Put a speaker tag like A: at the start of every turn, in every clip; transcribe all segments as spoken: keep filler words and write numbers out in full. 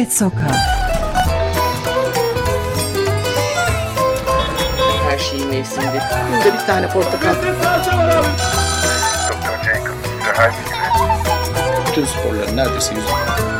A: Sohbet Sokağı.
B: Her şeyin mevsiminde. Günde bir tane portakal.
C: Doktor Jacob, her gibi.
D: Bütün sporların neredeyse yüzü.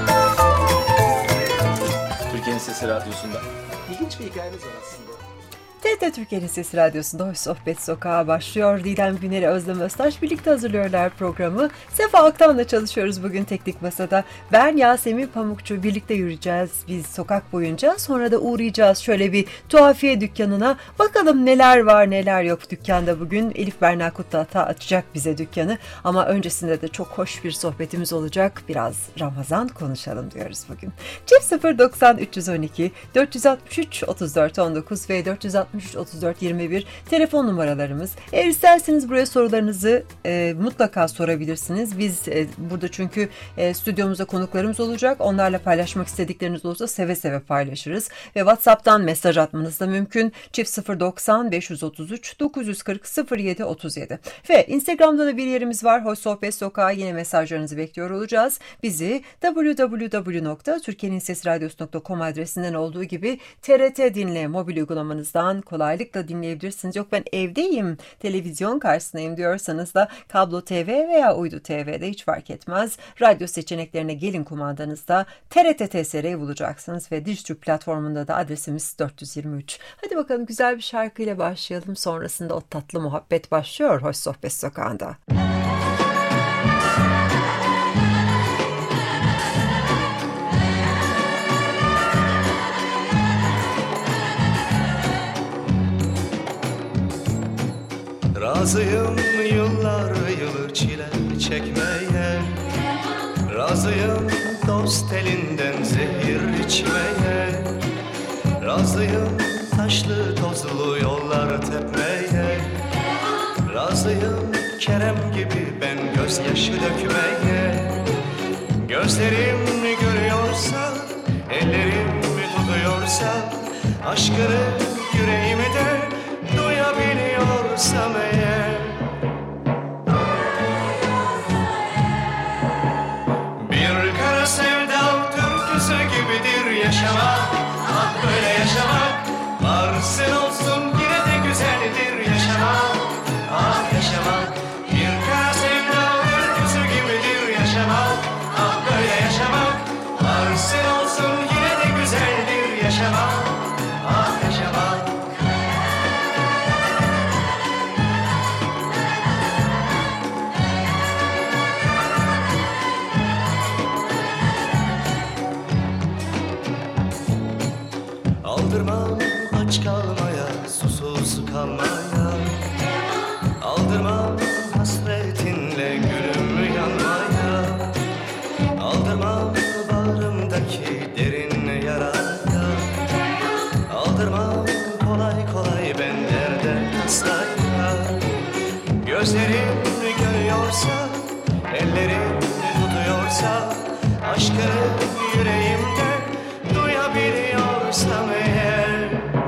E: Türkiye'nin Sesi Radyosu'nda.
B: İlginç bir hikayemiz var aslında.
A: T R T Türkiye'nin Sesi Radyosu'nda Hoş Sohbet Sokağı başlıyor. Didem Güner'i, Özlem Öztaş birlikte hazırlıyorlar programı. Sefa Aktan'la çalışıyoruz bugün teknik masada. Ben Yasemin Pamukçu, birlikte yürüyeceğiz biz sokak boyunca. Sonra da uğrayacağız şöyle bir tuhafiye dükkanına. Bakalım neler var neler yok dükkanda bugün. Elif Berna Kutlata açacak bize dükkanı. Ama öncesinde de çok hoş bir sohbetimiz olacak. Biraz Ramazan konuşalım diyoruz bugün. Çift sıfır doksan üç yüz on iki dört yüz altmış üç otuz dört on dokuz ve dört yüz altmış üç otuz dört yirmi bir telefon numaralarımız. Eğer isterseniz buraya sorularınızı e, mutlaka sorabilirsiniz. Biz e, burada çünkü e, stüdyomuzda konuklarımız olacak. Onlarla paylaşmak istedikleriniz olursa seve seve paylaşırız. Ve WhatsApp'tan mesaj atmanız da mümkün. Çift sıfır doksan beş yüz otuz üç dokuz yüz kırk sıfır yedi otuz yedi. Ve Instagram'da da bir yerimiz var. Hoş Sohbet Sokağı. Yine mesajlarınızı bekliyor olacağız. Bizi double-u double-u double-u nokta türkiyenin sesi radyosu nokta com adresinden olduğu gibi T R T Dinle mobil uygulamanızdan kolaylıkla dinleyebilirsiniz. Yok ben evdeyim, televizyon karşısındayım diyorsanız da Kablo T V veya Uydu T V'de hiç fark etmez. Radyo seçeneklerine gelin kumandanızda T R T T S R'yi bulacaksınız ve Dijitürk platformunda da adresimiz dört yüz yirmi üç. Hadi bakalım güzel bir şarkıyla başlayalım. Sonrasında o tatlı muhabbet başlıyor Hoş Sohbet Sokağı'nda.
F: Razıyım yıllar yılı çile çekmeye, razıyım dost elinden zehir içmeye, razıyım taşlı tozlu yollar tepmeye, razıyım Kerem gibi ben gözyaşı dökmeye. Gözlerim görüyorsa, ellerim tutuyorsa, aşkını yüreğimde duyabiliyorsam eğer, bir kara sevda türküsü gibidir yaşamak. Ah böyle yaşamak, varsın olsun yine de güzeldir yaşamak. Ah yaşamak, bir kara sevda türküsü gibidir yaşamak. Ah böyle yaşamak, varsın olsun yine de güzeldir yaşamak. Ah yaşamak. Aldırmam aç kalmaya, susuz kalmaya, aldırmam hasretinle gülüm yanmaya, aldırmam bağrımdaki derin yaraya, aldırmam kolay kolay ben derde tasaya. Gözlerim görüyorsa, ellerim tutuyorsa, aşkını yüreğimde duyabiliyorsam eğer,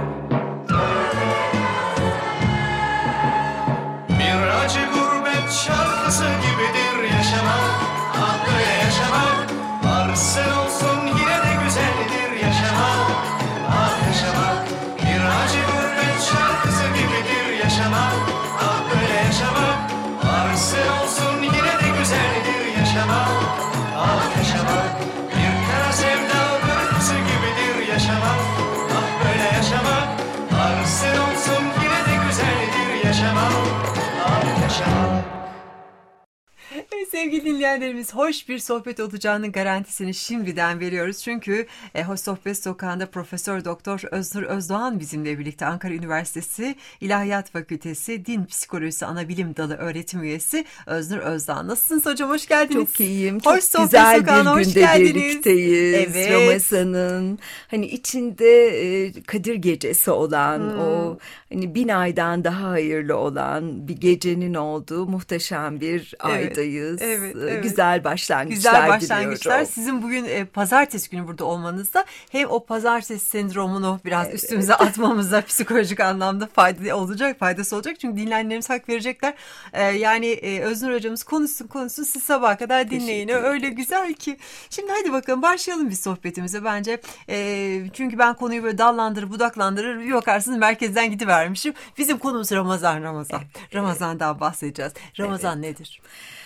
F: bir acı gurbet şarkısı gibidir yaşamak. Ah böyle yaşamak, varsın olsun yine de güzeldir yaşamak. Ah yaşamak, bir acı gurbet şarkısı gibidir yaşamak. Ah böyle yaşamak, varsın olsun yine de güzeldir yaşamak. Ah yaşamak, bir kara sevda türküsü gibidir yaşamak. Ah böyle yaşamak, varsın olsun yine de güzeldir yaşamak. Ah yaşamak.
A: Evet, sevgili dinleyenlerimiz, hoş bir sohbet olacağının garantisini şimdiden veriyoruz. Çünkü e, Hoş Sohbet Sokağı'nda Profesör Doktor Öznur Özdoğan bizimle birlikte, Ankara Üniversitesi İlahiyat Fakültesi Din Psikolojisi Anabilim Dalı öğretim üyesi Öznur Özdoğan. Nasılsınız hocam? Hoş geldiniz.
G: Çok iyiyim.
A: Hoş
G: Çok
A: Sohbet
G: güzel
A: Sokağı'na
G: bir
A: hoş
G: günde
A: geldiniz.
G: birlikteyiz.
A: Evet.
G: Ramazan'ın hani içinde e, Kadir Gecesi olan,
A: Hmm.
G: o hani bin aydan daha hayırlı olan bir gecenin olduğu muhteşem bir
A: Evet.
G: aydayız.
A: Evet,
G: e,
A: evet.
G: güzel başlangıçlar
A: Güzel başlangıçlar.
G: diliyorum.
A: Sizin bugün e, pazartesi günü burada olmanızda hem o pazartesi sendromunu biraz evet. üstümüze atmamıza psikolojik anlamda fayda olacak, faydası olacak. Çünkü dinleyenlerimiz hak verecekler. E, yani e, Öznur hocamız konuşsun konuşsun siz sabaha kadar dinleyin. Öyle güzel ki. Şimdi hadi bakalım başlayalım biz sohbetimize bence. E, çünkü ben konuyu böyle dallandırır, budaklandırır bir bakarsınız merkezden gidivermişim. Bizim konumuz Ramazan, Ramazan. Evet. Ramazan'dan bahsedeceğiz. Ramazan evet. nedir?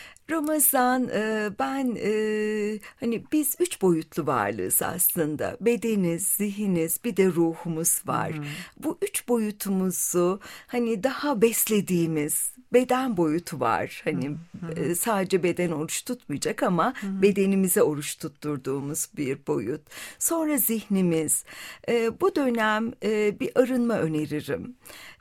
G: Ramazan ben hani biz üç boyutlu varlığız aslında. Bedeniz, zihniniz bir de ruhumuz var. Hmm. Bu üç boyutumuzu hani daha beslediğimiz beden boyutu var. Hani hmm. sadece beden oruç tutmayacak ama hmm. bedenimize oruç tutturduğumuz bir boyut. Sonra zihnimiz. Bu dönem bir arınma öneririm.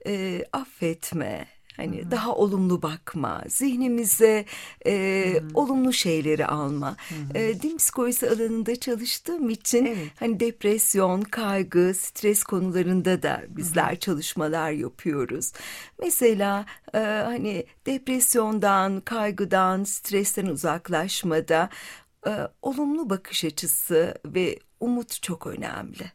G: Affetme. Hani Hı-hı. daha olumlu bakma, zihnimize e, olumlu şeyleri alma. E, din psikolojisi alanında çalıştığım için evet. hani depresyon, kaygı, stres konularında da bizler Hı-hı. çalışmalar yapıyoruz. Mesela e, hani depresyondan, kaygıdan, stresten uzaklaşmada e, olumlu bakış açısı ve umut çok önemli.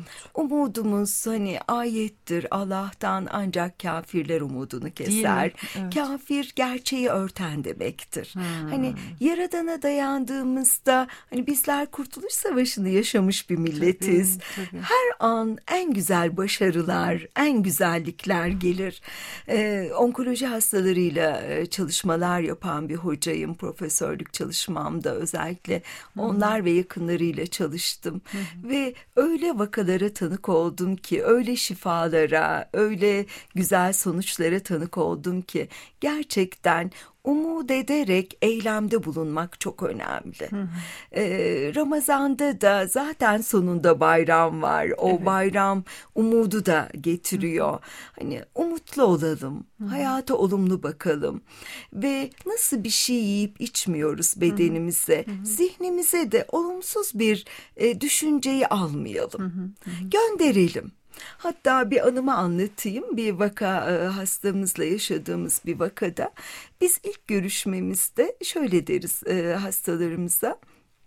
G: Umudumuz hani ayettir, Allah'tan ancak kafirler umudunu keser. Evet. Kafir gerçeği örten demektir. Hmm. Hani Yaradan'a dayandığımızda hani bizler Kurtuluş Savaşı'nı yaşamış bir milletiz. Tabii, tabii. Her an en güzel başarılar, en güzellikler gelir. Ee, onkoloji hastalarıyla çalışmalar yapan bir hocayım. Profesörlük çalışmamda özellikle hmm. onlar ve yakınlarıyla çalıştım. Hmm. Ve öyle vakalara tanık oldum ki, öyle şifalara, öyle güzel sonuçlara tanık oldum ki gerçekten umut ederek eylemde bulunmak çok önemli. Hı hı. Ee, Ramazan'da da zaten sonunda bayram var. O evet. bayram umudu da getiriyor. Hı hı. Hani umutlu olalım, hı hı. hayata olumlu bakalım ve nasıl bir şey yiyip içmiyoruz bedenimize, hı hı. zihnimize de olumsuz bir e, düşünceyi almayalım. Hı hı. Hı hı. Gönderelim. Hatta bir anımı anlatayım. Bir vaka e, hastamızla yaşadığımız bir vakada biz ilk görüşmemizde şöyle deriz e, hastalarımıza.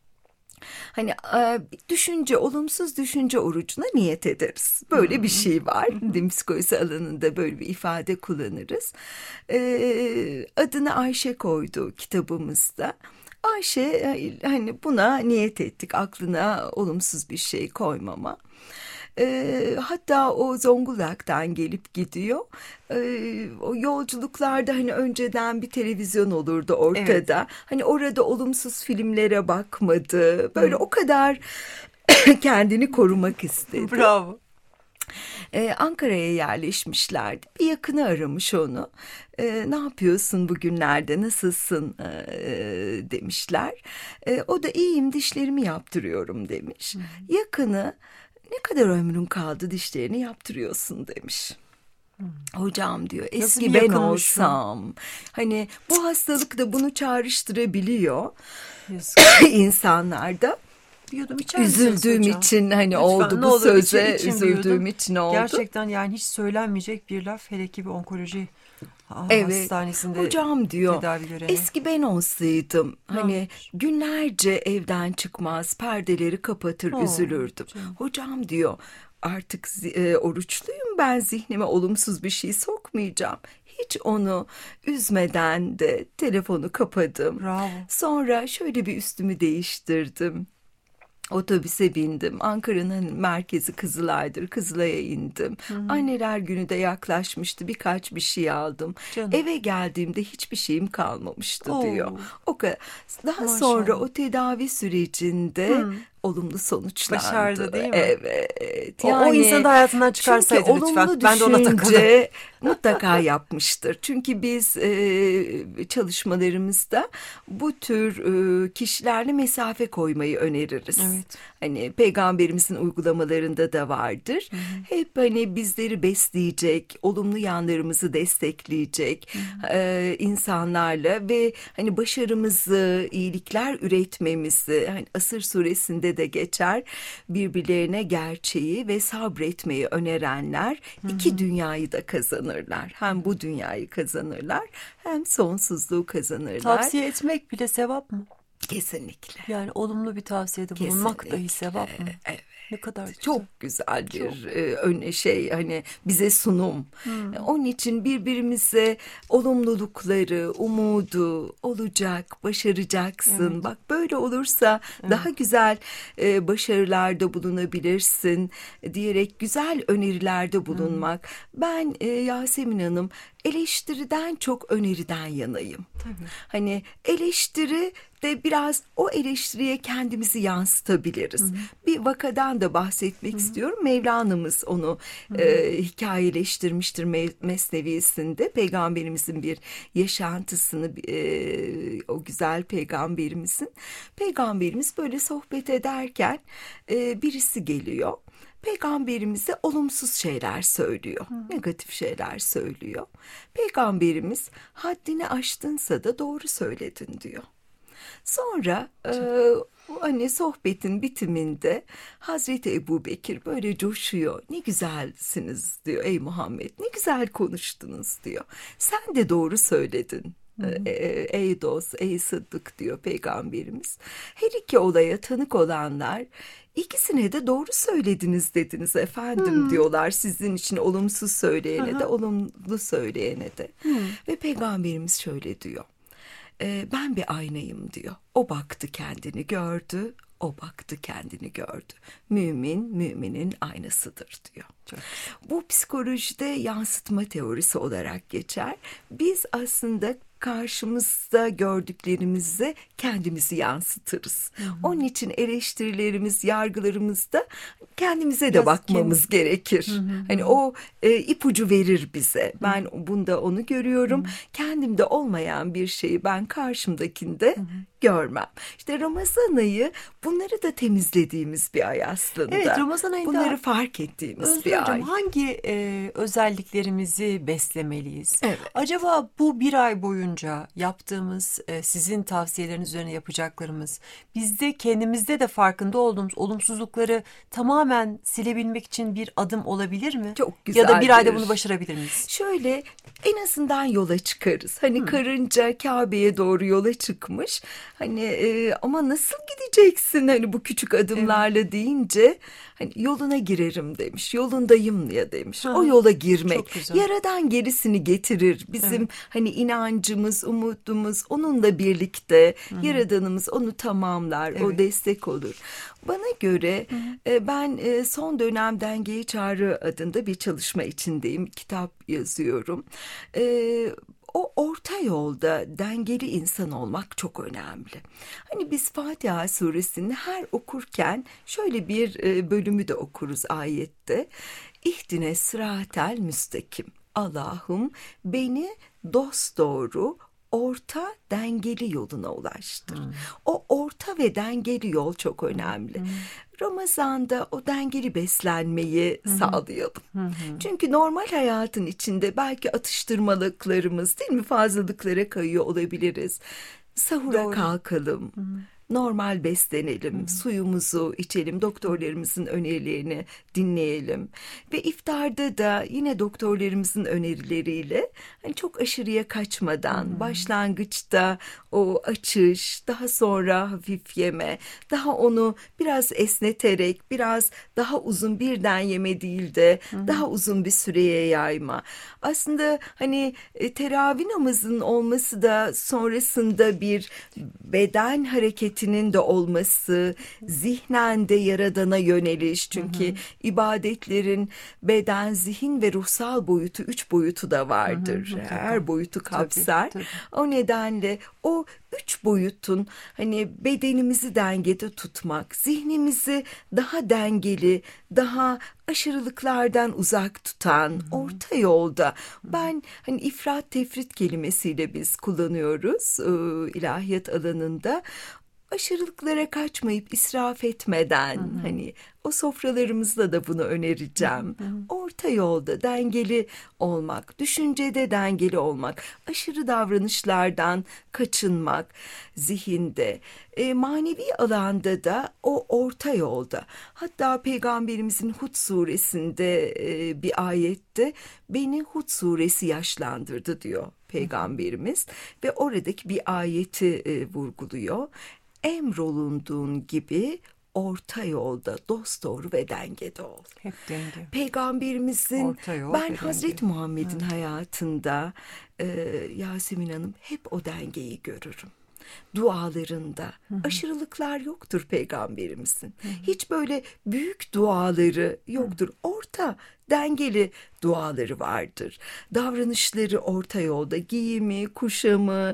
G: Hani e, düşünce, olumsuz düşünce orucuna niyet ederiz. Böyle bir şey var. Din psikolojisi alanında böyle bir ifade kullanırız. E, adını Ayşe koydu kitabımızda. Ayşe hani buna niyet ettik. Aklına olumsuz bir şey koymama. E, hatta o Zonguldak'tan gelip gidiyor. E, o yolculuklarda hani önceden bir televizyon olurdu ortada. Evet. Hani orada olumsuz filmlere bakmadı. Böyle Hı. o kadar kendini korumak istedi.
A: Bravo.
G: Ee, Ankara'ya yerleşmişlerdi. Bir yakını aramış onu. Ee, ne yapıyorsun bugünlerde, nasılsın ee, demişler. Ee, o da iyiyim, dişlerimi yaptırıyorum demiş. Hı. Yakını ne kadar ömrün kaldı dişlerini yaptırıyorsun demiş. Hmm. Hocam diyor eski ben olsam. Hani bu hastalık da bunu çağrıştırabiliyor insanlarda. Üzüldüğüm için hani Lütfen, oldu bu olur, söze için, için üzüldüğüm için oldu.
A: Gerçekten yani hiç söylenmeyecek bir laf, hele ki bir onkoloji
G: evet.
A: hastanesinde
G: hocam diyor eski ben olsaydım hani evet. günlerce evden çıkmaz, perdeleri kapatır oh, üzülürdüm. Canım. Hocam diyor artık e, oruçluyum, ben zihnime olumsuz bir şey sokmayacağım. Hiç onu üzmeden de telefonu kapadım.
A: Bravo.
G: Sonra şöyle bir üstümü değiştirdim. Otobüse bindim. Ankara'nın merkezi Kızılay'dır. Kızılay'a indim. Hı-hı. Anneler Günü de yaklaşmıştı. Birkaç bir şey aldım. Canım. Eve geldiğimde hiçbir şeyim kalmamıştı Oo. diyor. O kadar. Daha Maşallah. sonra o tedavi sürecinde Hı. olumlu sonuçlandı.
A: Başardı değil mi?
G: Evet.
A: Yani, o, o insanı da hayatından çıkarsaydı lütfen. Ben de ona takıldım.
G: Mutlaka yapmıştır. Çünkü biz e, çalışmalarımızda bu tür e, kişilerle mesafe koymayı öneririz. Evet. Hani peygamberimizin uygulamalarında da vardır. Hı-hı. Hep hani bizleri besleyecek, olumlu yanlarımızı destekleyecek e, insanlarla ve hani başarımızı, iyilikler üretmemizi, hani Asır suresinde de geçer, birbirlerine gerçeği ve sabretmeyi önerenler Hı-hı. iki dünyayı da kazanır. kazanırlar. Hem bu dünyayı kazanırlar hem sonsuzluğu kazanırlar.
A: Tavsiye etmek bile sevap mı?
G: Kesinlikle.
A: Yani olumlu bir tavsiyede bulunmak
G: Kesinlikle.
A: dahi sevap mı?
G: Evet.
A: Ne kadar güzel.
G: Çok güzel bir
A: Çok.
G: e, ön şey hani bize sunum.
A: Hmm.
G: Onun için birbirimize olumlulukları, umudu olacak, başaracaksın.
A: Evet.
G: Bak böyle olursa daha güzel e, başarılarda bulunabilirsin diyerek güzel önerilerde bulunmak. Ben e, Yasemin Hanım eleştiriden çok öneriden yanayım.
A: Tabii.
G: Hani eleştiri de biraz o eleştiriye kendimizi yansıtabiliriz. Hı-hı. Bir vakadan da bahsetmek Hı-hı. istiyorum. Mevlana'mız onu e, hikayeleştirmiştir Me- Mesnevisinde. Peygamberimizin bir yaşantısını, e, o güzel peygamberimizin. Peygamberimiz böyle sohbet ederken e, birisi geliyor. Peygamberimize olumsuz şeyler söylüyor. Hı. Negatif şeyler söylüyor. Peygamberimiz haddini aştınsa da doğru söyledin diyor. Sonra e, hani sohbetin bitiminde Hazreti Ebubekir böyle coşuyor. Ne güzelsiniz diyor ey Muhammed. Ne güzel konuştunuz diyor. Sen de doğru söyledin. E, ey dost, ey sıddık diyor Peygamberimiz. Her iki olaya tanık olanlar İkisine de doğru söylediniz dediniz efendim hmm. diyorlar. Sizin için olumsuz söyleyene Aha. de olumlu söyleyene de. Hmm. Ve Peygamberimiz şöyle diyor. E, ben bir aynayım diyor. O baktı kendini gördü. O baktı kendini gördü. Mümin müminin aynasıdır diyor. Çok. Bu psikolojide yansıtma teorisi olarak geçer. Biz aslında karşımızda gördüklerimizi kendimizi yansıtırız. Hı hı. Onun için eleştirilerimiz, yargılarımızda kendimize de Biraz bakmamız kim? gerekir. Hı hı. Hani o e, ipucu verir bize. Hı. Ben bunda onu görüyorum. Hı. Kendimde olmayan bir şeyi ben karşımdakinde hı hı. görmem. İşte Ramazan ayı bunları da temizlediğimiz bir ay aslında.
A: Evet, Ramazan ayında
G: bunları fark ettiğimiz
A: Özgür
G: bir
A: hocam,
G: ay.
A: hangi e, özelliklerimizi beslemeliyiz?
G: Evet.
A: Acaba bu bir ay boyunca yaptığımız, e, sizin tavsiyeleriniz üzerine yapacaklarımız, bizde kendimizde de farkında olduğumuz olumsuzlukları tamamen silebilmek için bir adım olabilir mi?
G: Çok güzel.
A: Ya da bir ayda bunu başarabilir miyiz?
G: Şöyle en azından yola çıkarız. Hani hmm. karınca Kabe'ye doğru yola çıkmış. Hani e, ama nasıl gideceksin hani bu küçük adımlarla evet. deyince hani yoluna girerim demiş. Yolundayım ya demiş. Ha. O yola girmek. Yaradan gerisini getirir. Bizim evet. hani inancımız, umudumuz onunla birlikte. Hı-hı. Yaradanımız onu tamamlar. Evet. O destek olur. Bana göre e, ben e, son dönem Dengeye Çağrı adında bir çalışma içindeyim. Kitap yazıyorum. E, O orta yolda dengeli insan olmak çok önemli. Hani biz Fatiha suresini her okurken şöyle bir bölümü de okuruz ayette. İhdine sıratel müstakim. Allah'ım beni dosdoğru orta dengeli yoluna ulaştır. Hmm. O orta ve dengeli yol çok önemli. Hmm. Ramazan'da o dengeli beslenmeyi Hı-hı. sağlayalım. Hı-hı. Çünkü normal hayatın içinde belki atıştırmalıklarımız değil mi fazlalıklara kayıyor olabiliriz. Sahura Doğru. kalkalım. Hı-hı. Normal beslenelim, Hı-hı. suyumuzu içelim, doktorlarımızın önerilerini dinleyelim. Ve iftarda da yine doktorlarımızın önerileriyle hani çok aşırıya kaçmadan Hı-hı. başlangıçta o açış, daha sonra hafif yeme, daha onu biraz esneterek, biraz daha uzun birden yeme değil de Hı-hı. daha uzun bir süreye yayma. Aslında hani e, teravih namazının olması da sonrasında bir beden hareketi de olması, zihnen de Yaradan'a yöneliş. Çünkü hı hı. ibadetlerin beden, zihin ve ruhsal boyutu, üç boyutu da vardır. Hı hı, Her boyutu kapsar. Tabii, tabii. O nedenle o üç boyutun hani bedenimizi dengede tutmak, zihnimizi daha dengeli, daha aşırılıklardan uzak tutan, Hı-hı. orta yolda. Hı-hı. Ben hani ifrat tefrit kelimesiyle biz kullanıyoruz e, ilahiyat alanında. aşırılıklara kaçmayıp israf etmeden, hı hı. hani o sofralarımızda da bunu önereceğim. Hı hı. Orta yolda dengeli olmak, düşüncede dengeli olmak, aşırı davranışlardan kaçınmak, zihinde, e, manevi alanda da o orta yolda. Hatta Peygamberimizin Hud suresinde e, bir ayette beni Hud suresi yaşlandırdı diyor Peygamberimiz ve oradaki bir ayeti e, vurguluyor. Emrolunduğun gibi orta yolda dosdoğru ve dengede ol.
A: Hep denge.
G: Peygamberimizin,
A: yol
G: ben Hazreti Muhammed'in
A: evet.
G: hayatında e, Yasemin Hanım hep o dengeyi görürüm. Dualarında hı hı. aşırılıklar yoktur Peygamberimizin. Hı hı. Hiç böyle büyük duaları yoktur. Hı. Orta, dengeli duaları vardır. Davranışları orta yolda, giyimi, kuşamı,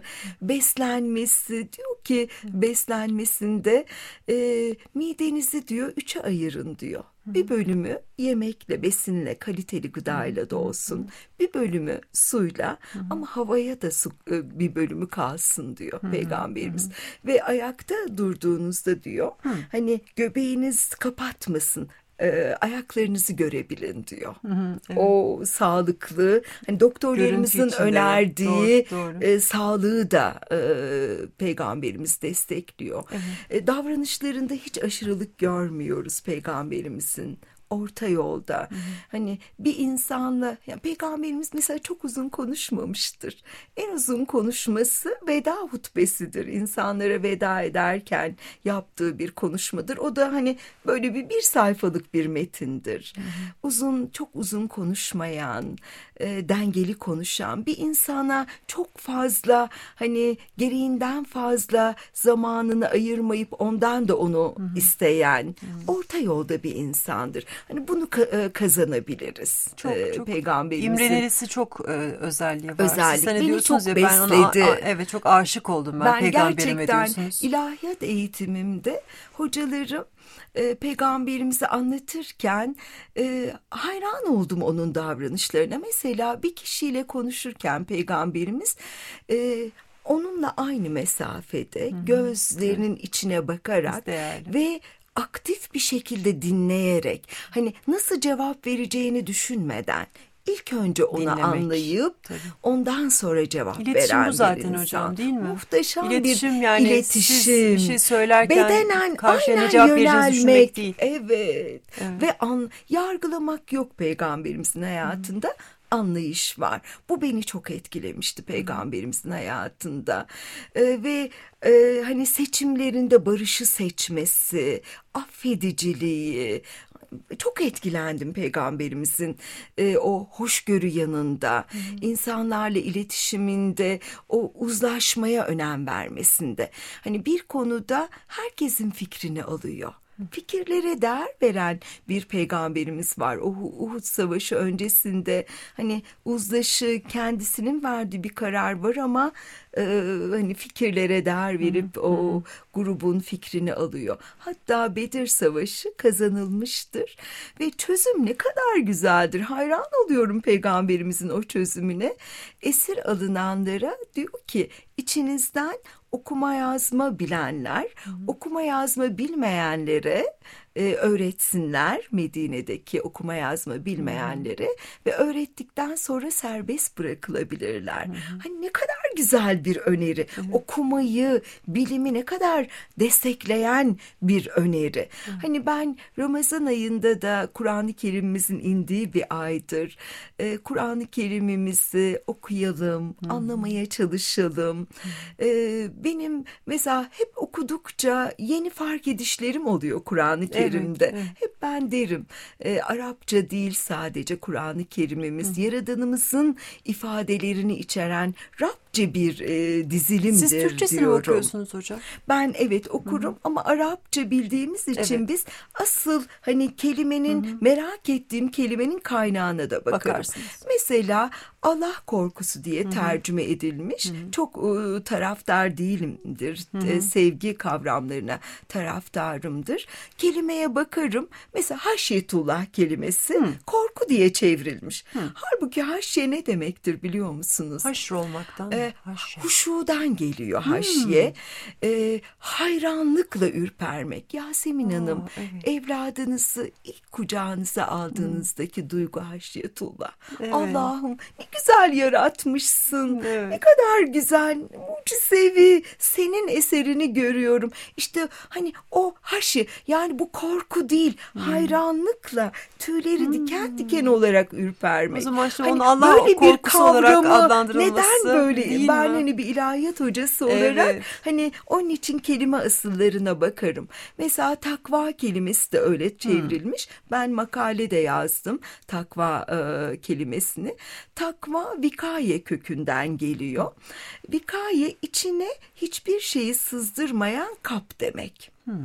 G: beslenmesi, diyor ki beslenmesinde e, midenizi diyor üçe ayırın diyor. Bir bölümü yemekle, besinle, kaliteli gıdayla da olsun. Bir bölümü suyla, ama havaya da su, bir bölümü kalsın diyor Peygamberimiz. Ve ayakta durduğunuzda diyor, hani göbeğiniz kapatmasın. E, ayaklarınızı görebilin diyor. Hı hı, evet. O sağlıklı, hani doktorlarımızın önerdiği doğru, doğru. E, sağlığı da e, Peygamberimiz destekliyor. Evet. E, davranışlarında hiç aşırılık görmüyoruz Peygamberimizin. Orta yolda. Hı hı. Hani bir insanla, yani Peygamberimiz mesela çok uzun konuşmamıştır. En uzun konuşması veda hutbesidir. İnsanlara veda ederken yaptığı bir konuşmadır. O da hani böyle bir bir sayfalık bir metindir. Hı hı. Uzun, çok uzun konuşmayan, e, dengeli konuşan bir insana çok fazla, hani gereğinden fazla zamanını ayırmayıp ondan da onu hı hı. isteyen, hı hı. orta yolda bir insandır. Hani bunu kazanabiliriz.
A: Çok,
G: ee,
A: çok
G: Peygamberimizin
A: İmrenelisi çok e, özelliği var.
G: Özellik.
A: Siz hani
G: Beni
A: diyorsunuz
G: çok
A: ya,
G: besledi.
A: ben ona a, evet çok aşık oldum ben, ben peygamberime diyorsunuz.
G: Ben gerçekten ilahiyat eğitimimde hocalarım e, peygamberimizi anlatırken e, hayran oldum onun davranışlarına. Mesela bir kişiyle konuşurken peygamberimiz e, onunla aynı mesafede, hı-hı. gözlerinin evet. içine bakarak ve aktif bir şekilde dinleyerek, hani nasıl cevap vereceğini düşünmeden ilk önce onu dinlemek, anlayıp tabii. ondan sonra cevap
A: İletişim
G: veren bir insan.
A: İletişim bu zaten hocam, değil mi?
G: Muhteşem
A: İletişim,
G: bir
A: yani
G: iletişim.
A: Siz bir şey söylerken
G: bedenen
A: karşıya cevap vereceğinizi düşünmek değil.
G: Evet. evet. Ve an, yargılamak yok Peygamberimizin hayatında. Hı. Anlayış var. Bu beni çok etkilemişti Peygamberimizin hayatında. Ee, ve e, hani seçimlerinde barışı seçmesi, affediciliği, çok etkilendim Peygamberimizin e, o hoşgörü yanında, hmm. insanlarla iletişiminde, o uzlaşmaya önem vermesinde. Hani bir konuda herkesin fikrini alıyor. Fikirlere değer veren bir peygamberimiz var. O Uhud Savaşı öncesinde hani uzlaşı, kendisinin verdiği bir karar var ama e, hani fikirlere değer verip hı hı. o grubun fikrini alıyor. Hatta Bedir Savaşı kazanılmıştır ve çözüm ne kadar güzeldir. Hayran oluyorum peygamberimizin o çözümüne. Esir alınanlara diyor ki, içinizden okuma yazma bilenler, hı hı. okuma yazma bilmeyenlere e, öğretsinler, Medine'deki okuma yazma bilmeyenlere, hı hı. ve öğrettikten sonra serbest bırakılabilirler. Hı hı. Hani ne kadar güzel bir öneri. Hı hı. Okumayı, bilimi ne kadar destekleyen bir öneri. Hı hı. Hani ben Ramazan ayında da Kur'an-ı Kerim'imizin indiği bir aydır. E, Kur'an-ı Kerim'imizi okuyalım, hı hı. anlamaya çalışalım. Hı hı. E, benim mesela hep okudukça yeni fark edişlerim oluyor Kur'an-ı Kerim'de. Evet, evet. Hep ben derim, e, Arapça değil sadece Kur'an-ı Kerim'imiz, Hı. Yaradanımızın ifadelerini içeren Rabçe bir e, dizilimdir.
A: Siz Türkçesini
G: diyorum.
A: okuyorsunuz hocam?
G: Ben evet okurum, Hı. ama Arapça bildiğimiz için evet. biz asıl hani kelimenin, Hı. merak ettiğim kelimenin kaynağına da bakarım. Bakarsınız. Mesela Allah korkusu diye Hı. tercüme edilmiş. Hı. Çok e, taraftar değilimdir. E, sevgi kavramlarına taraftarımdır. Kelimeye bakarım. Mesela haşyetullah kelimesi Hı. korku diye çevrilmiş. Hı. Halbuki haşye ne demektir biliyor musunuz?
A: Haşr olmaktan.
G: E, e,
A: haşye.
G: huşudan geliyor haşye. Hmm. E, hayranlıkla ürpermek. Yasemin
A: Aa,
G: Hanım,
A: evet.
G: evladınızı ilk kucağınıza aldığınızdaki hmm. duygu haşyetullah.
A: Evet.
G: Allah'ım ne güzel yaratmışsın.
A: Evet.
G: Ne kadar güzel, mucizevi senin eserini görüyorum. İşte hani o haşi, yani bu korku değil, hmm. hayranlıkla tüyleri hmm. diken diken olarak ürpermek.
A: O zaman işte
G: hani
A: onu Allah
G: böyle
A: korkusu
G: bir
A: olarak
G: kavramı
A: adlandırılması
G: neden böyle?
A: değil
G: Ben
A: mi?
G: hani bir ilahiyat hocası olarak
A: Evet.
G: hani onun için kelime asıllarına bakarım. Mesela takva kelimesi de öyle çevrilmiş. Hmm. Ben makale de yazdım takva e, kelimesini. Takva vikaye kökünden geliyor. Vikaye içine hiçbir şeyi sızdırmayan kap demek. Hmm.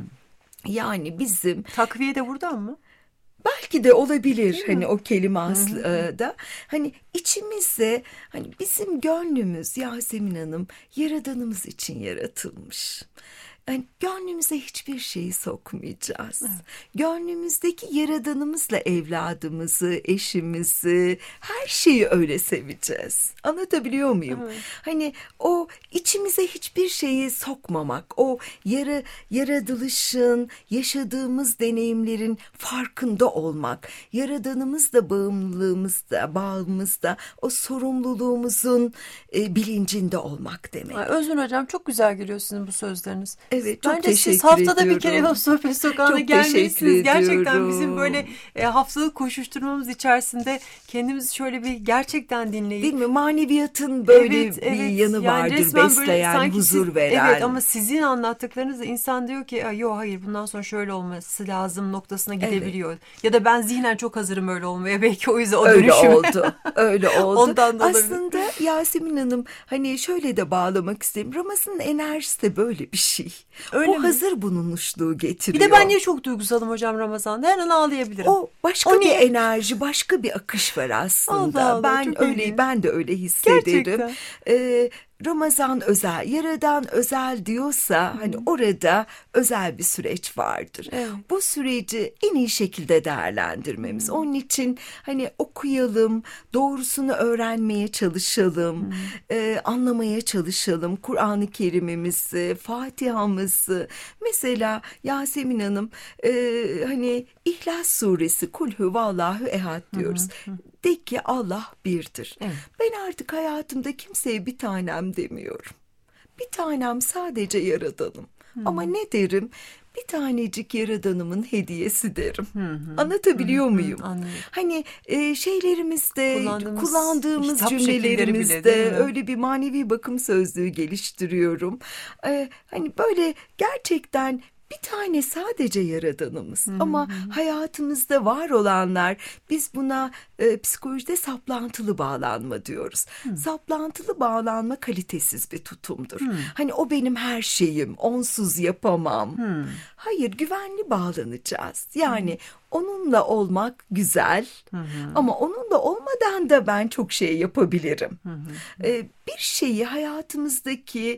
G: Yani bizim...
A: Takviye de buradan mı?
G: Belki de olabilir değil hani mi? O kelime aslında da hani içimizde hani bizim gönlümüz Yasemin Hanım yaradanımız için yaratılmış. Yani gönlümüze hiçbir şeyi sokmayacağız. Evet. Gönlümüzdeki yaradanımızla evladımızı, eşimizi, her şeyi öyle seveceğiz. Anlatabiliyor muyum? Evet. Hani o içimize hiçbir şeyi sokmamak, o yara, yaratılışın, yaşadığımız deneyimlerin farkında olmak, yaradanımızla bağımlılığımızda, bağımızda, o sorumluluğumuzun e, bilincinde olmak demek.
A: Ay, Özgür Hocam çok güzel geliyor sizin bu sözleriniz.
G: Evet, çok
A: Bence
G: teşekkür
A: siz haftada
G: ediyorum.
A: bir kere Sohbet Sokağı'na
G: çok
A: gelmelisiniz. Gerçekten bizim böyle e, haftalık koşuşturmamız içerisinde kendimizi şöyle bir gerçekten dinleyip.
G: Değil mi? Maneviyatın böyle
A: evet,
G: bir
A: evet.
G: yanı
A: yani
G: vardır. Besleyen, huzur
A: siz,
G: veren.
A: Evet ama sizin anlattıklarınızda insan diyor ki yok hayır bundan sonra şöyle olması lazım noktasına gidebiliyor. Evet. Ya da ben zihnen çok hazırım öyle olmaya. Belki o yüzden o
G: öyle
A: dönüşüm.
G: oldu. Öyle oldu.
A: Ondan da
G: aslında Yasemin Hanım hani şöyle de bağlamak istedim. Ramazan'ın enerjisi de böyle bir şey.
A: Öyle
G: o
A: mi?
G: hazır bulunmuşluğu getiriyor.
A: Bir de ben niye çok duygusalım hocam Ramazan'da? Her an ağlayabilirim.
G: O başka o bir niye? enerji, başka bir akış var aslında.
A: Allah Allah,
G: ben öyle ilginç. Ben de öyle hissederim.
A: Gerçekten.
G: Ee, Ramazan özel, yaradan özel diyorsa hmm. hani orada özel bir süreç vardır.
A: Evet.
G: Bu süreci en iyi şekilde değerlendirmemiz. Hmm. Onun için hani okuyalım, doğrusunu öğrenmeye çalışalım, hmm. e, anlamaya çalışalım. Kur'an-ı Kerim'imizi, Fatiha'mızı. Mesela Yasemin Hanım e, hani İhlas Suresi Kul huvallahu ehad diyoruz. Hmm. De ki Allah birdir. Evet. Ben artık hayatımda kimseye bir tanem demiyorum. Bir tanem sadece yaradanım. Hmm. Ama ne derim? Bir tanecik yaradanımın hediyesi derim. Hı hı, Anlatabiliyor hı, muyum? Hı, hani e, şeylerimizde, kullandığımız, kullandığımız cümlelerimizde bile, öyle bir manevi bakım sözlüğü geliştiriyorum. E, hani böyle gerçekten bir tane sadece yaradanımız. Hı hı. Ama hayatımızda var olanlar, biz buna e, psikolojide saplantılı bağlanma diyoruz. Hı. Saplantılı bağlanma kalitesiz bir tutumdur. Hı. Hani o benim her şeyim, onsuz yapamam. Hı. Hayır, güvenli bağlanacağız. Yani hı. onunla olmak güzel, hı hı. ama onunla olmadan da ben çok şey yapabilirim. Hı hı. Ee, bir şeyi hayatımızdaki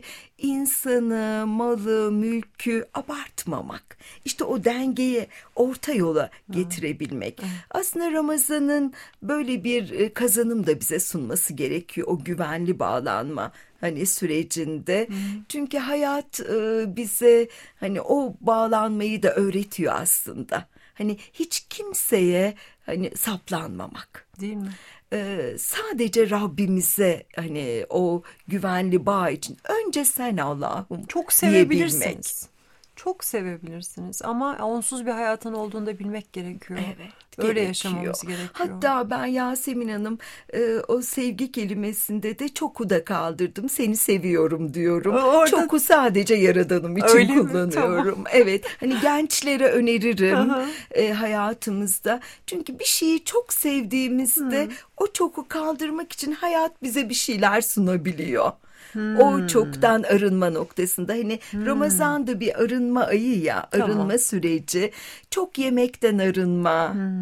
G: insanı, malı, mülkü abartmamak. İşte o dengeyi orta yola getirebilmek. Hı hı. Aslında Ramazan'ın böyle bir kazanım da bize sunması gerekiyor. O güvenli bağlanma hani sürecinde. Hı. Çünkü hayat e, bize hani o bağlanmayı da öğretiyor aslında. Hani hiç kimseye hani saplanmamak.
A: Değil mi?
G: Ee, sadece Rabbimize hani o güvenli bağ için önce sen Allah'ım
A: çok sevebilirsiniz. Çok sevebilirsiniz ama onsuz bir hayatın olduğunu da bilmek gerekiyor. Evet. Öyle gerekiyor. Yaşamamız gerekiyor.
G: Hatta ben Yasemin Hanım e, o sevgi kelimesinde de çoku da kaldırdım. Seni seviyorum diyorum. Orada... Çoku sadece yaradanım için öyle kullanıyorum. Tamam. Evet. Hani gençlere öneririm e, hayatımızda. Çünkü bir şeyi çok sevdiğimizde Hı. o çoku kaldırmak için hayat bize bir şeyler sunabiliyor. Hmm. O çoktan arınma noktasında hani hmm. Ramazan'da bir arınma ayı ya, arınma tamam. süreci, çok yemekten arınma, hmm.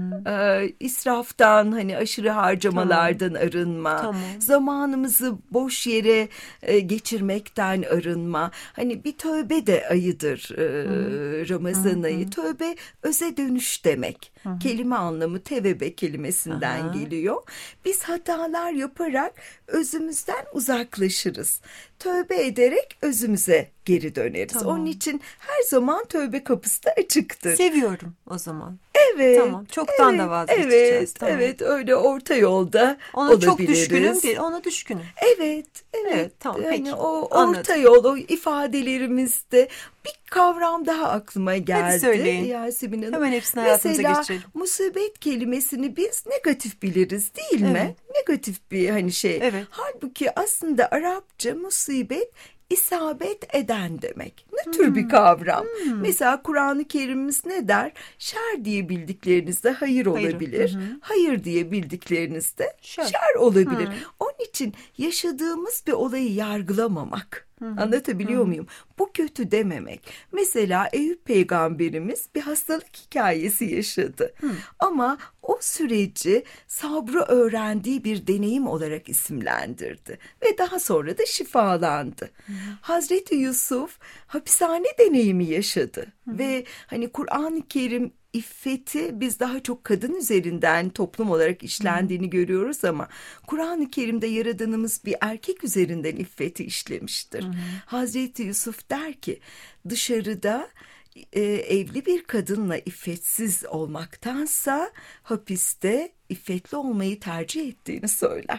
G: e, israftan, hani aşırı harcamalardan arınma,
A: Tamam.
G: zamanımızı boş yere e, geçirmekten arınma. Hani bir tövbe de ayıdır e, Ramazan ayı. Tövbe öze dönüş demek. Kelime anlamı tevbe kelimesinden
A: Aha.
G: geliyor. Biz hatalar yaparak özümüzden uzaklaşırız. Tövbe ederek özümüze geri döneriz.
A: Tamam.
G: Onun için her zaman tövbe kapısı da açıktır.
A: Seviyorum o zaman.
G: Evet.
A: Tamam, çoktan da
G: evet,
A: vazgeçeceğiz,
G: Evet,
A: tamam.
G: evet, öyle orta yolda
A: Ona
G: olabiliriz.
A: çok düşkünüm değil, ona düşkünüm.
G: Evet, evet.
A: Evet, tamam,
G: hani
A: peki.
G: o
A: Anladım.
G: orta yol, o ifadelerimizde bir kavram daha aklıma geldi.
A: söyleyin.
G: Yasemin Hanım.
A: Hemen hepsini hayatımıza
G: Mesela,
A: geçirelim.
G: musibet kelimesini biz negatif biliriz değil mi?
A: Evet.
G: Negatif bir hani şey.
A: Evet.
G: Halbuki aslında Arapça musibet isabet eden demek. Ne tür bir kavram? Mesela Kur'an-ı Kerim'imiz ne der? Şer diye bildiklerinizde hayır
A: Hayır.
G: olabilir.
A: Hı hı.
G: Hayır diye bildiklerinizde
A: Şer.
G: şer, olabilir. Onun için yaşadığımız bir olayı yargılamamak. Anlatabiliyor muyum? Bu kötü dememek. Mesela Eyüp peygamberimiz bir hastalık hikayesi yaşadı. Ama o süreci sabrı öğrendiği bir deneyim olarak isimlendirdi. Ve daha sonra da şifalandı. Hazreti Yusuf hapishane deneyimi yaşadı. Ve hani Kur'an-ı Kerim İffeti biz daha çok kadın üzerinden toplum olarak işlendiğini görüyoruz ama Kur'an-ı Kerim'de Yaradanımız bir erkek üzerinden iffeti işlemiştir. Hazreti Yusuf der ki dışarıda e, evli bir kadınla iffetsiz olmaktansa hapiste iffetli olmayı tercih ettiğini söyler.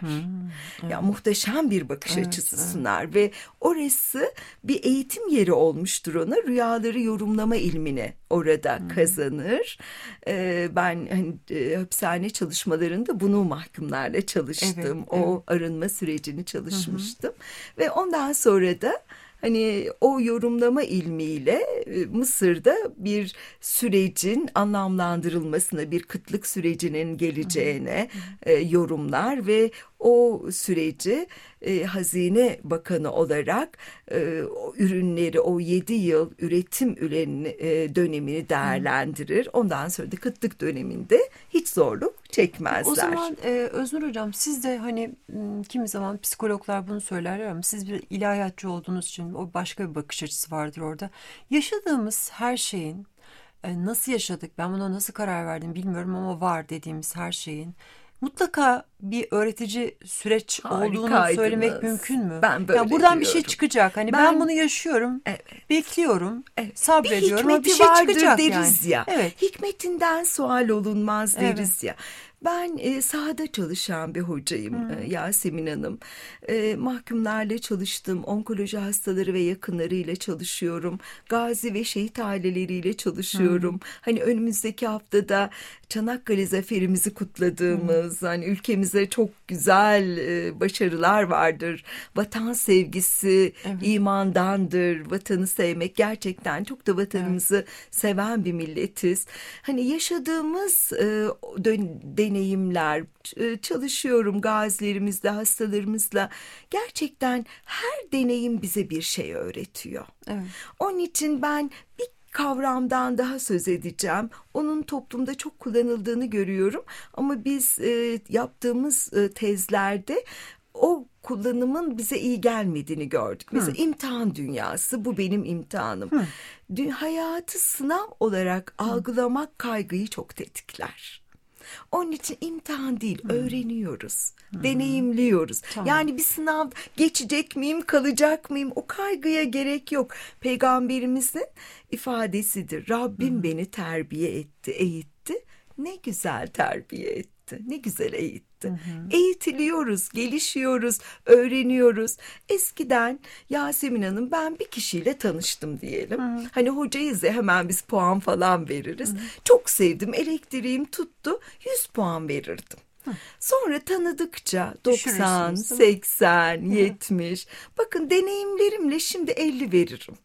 G: Ya muhteşem bir bakış
A: Evet,
G: açısı
A: evet.
G: sunar ve orası bir eğitim yeri olmuştur ona. Rüyaları yorumlama ilmini orada kazanır. Ee, ben hani e, hapishane çalışmalarında bunu mahkumlarla çalıştım.
A: Evet,
G: o arınma sürecini çalışmıştım. Ve ondan sonra da hani o yorumlama ilmiyle e, Mısır'da bir sürecin anlamlandırılmasına, bir kıtlık sürecinin geleceğine e, yorumlar ve o süreci e, Hazine Bakanı olarak e, o ürünleri, o yedi yıl üretim üreni, e, dönemini değerlendirir. Ondan sonra da kıtlık döneminde hiç zorluk çekmezler.
A: O zaman e, Öznur Hocam siz de hani m, kimi zaman psikologlar bunu söylerler ama siz bir ilahiyatçı olduğunuz için o başka bir bakış açısı vardır orada. Yaşadığımız her şeyin e, nasıl yaşadık, ben buna nasıl karar verdim bilmiyorum ama var dediğimiz her şeyin mutlaka bir öğretici süreç olduğunu
G: Harikaydınız.
A: söylemek mümkün mü?
G: Ben böyle
A: ya buradan bir şey
G: diyorum.
A: çıkacak. Hani ben,
G: Ben-
A: bunu yaşıyorum,
G: Evet.
A: bekliyorum,
G: Evet.
A: sabrediyorum
G: bir
A: ama bir
G: hikmeti
A: şey
G: vardır
A: çıkacak
G: deriz
A: yani.
G: ya.
A: Evet.
G: Hikmetinden sual olunmaz
A: Evet.
G: deriz ya. Ben e, sahada çalışan bir hocayım e, Yasemin Hanım. E, mahkumlarla çalıştım. Onkoloji hastaları ve yakınlarıyla çalışıyorum. Gazi ve şehit aileleriyle çalışıyorum. Hani önümüzdeki haftada Çanakkale zaferimizi kutladığımız, hani ülkemize çok güzel e, başarılar vardır. Vatan sevgisi imandandır. Vatanı sevmek, gerçekten çok da vatanımızı seven bir milletiz. Hani yaşadığımız e, dön- deneyimler, ç- çalışıyorum gazilerimizle, hastalarımızla. Gerçekten her deneyim bize bir şey öğretiyor.
A: Evet.
G: Onun için ben bir kavramdan daha söz edeceğim. Onun toplumda çok kullanıldığını görüyorum. Ama biz e, yaptığımız e, tezlerde o kullanımın bize iyi gelmediğini gördük. Mesela imtihan dünyası, bu benim imtihanım. Dü- hayatı sınav olarak algılamak kaygıyı çok tetikler. Onun için imtihan değil, öğreniyoruz, deneyimliyoruz.
A: Tamam.
G: Yani bir sınav geçecek miyim, kalacak mıyım? O kaygıya gerek yok. Peygamberimizin ifadesidir. Rabbim beni terbiye etti, eğitti. Ne güzel terbiye etti, ne güzel eğitti. Eğitiliyoruz, gelişiyoruz, öğreniyoruz. Eskiden Yasemin Hanım, ben bir kişiyle tanıştım diyelim. Hani hocayız ya, hemen biz puan falan veririz. Çok sevdim, elektriğim tuttu, yüz puan verirdim. Sonra tanıdıkça doksan,
A: Düşürürsünüz, değil mi?
G: seksen, yetmiş. Bakın deneyimlerimle şimdi elli veririm.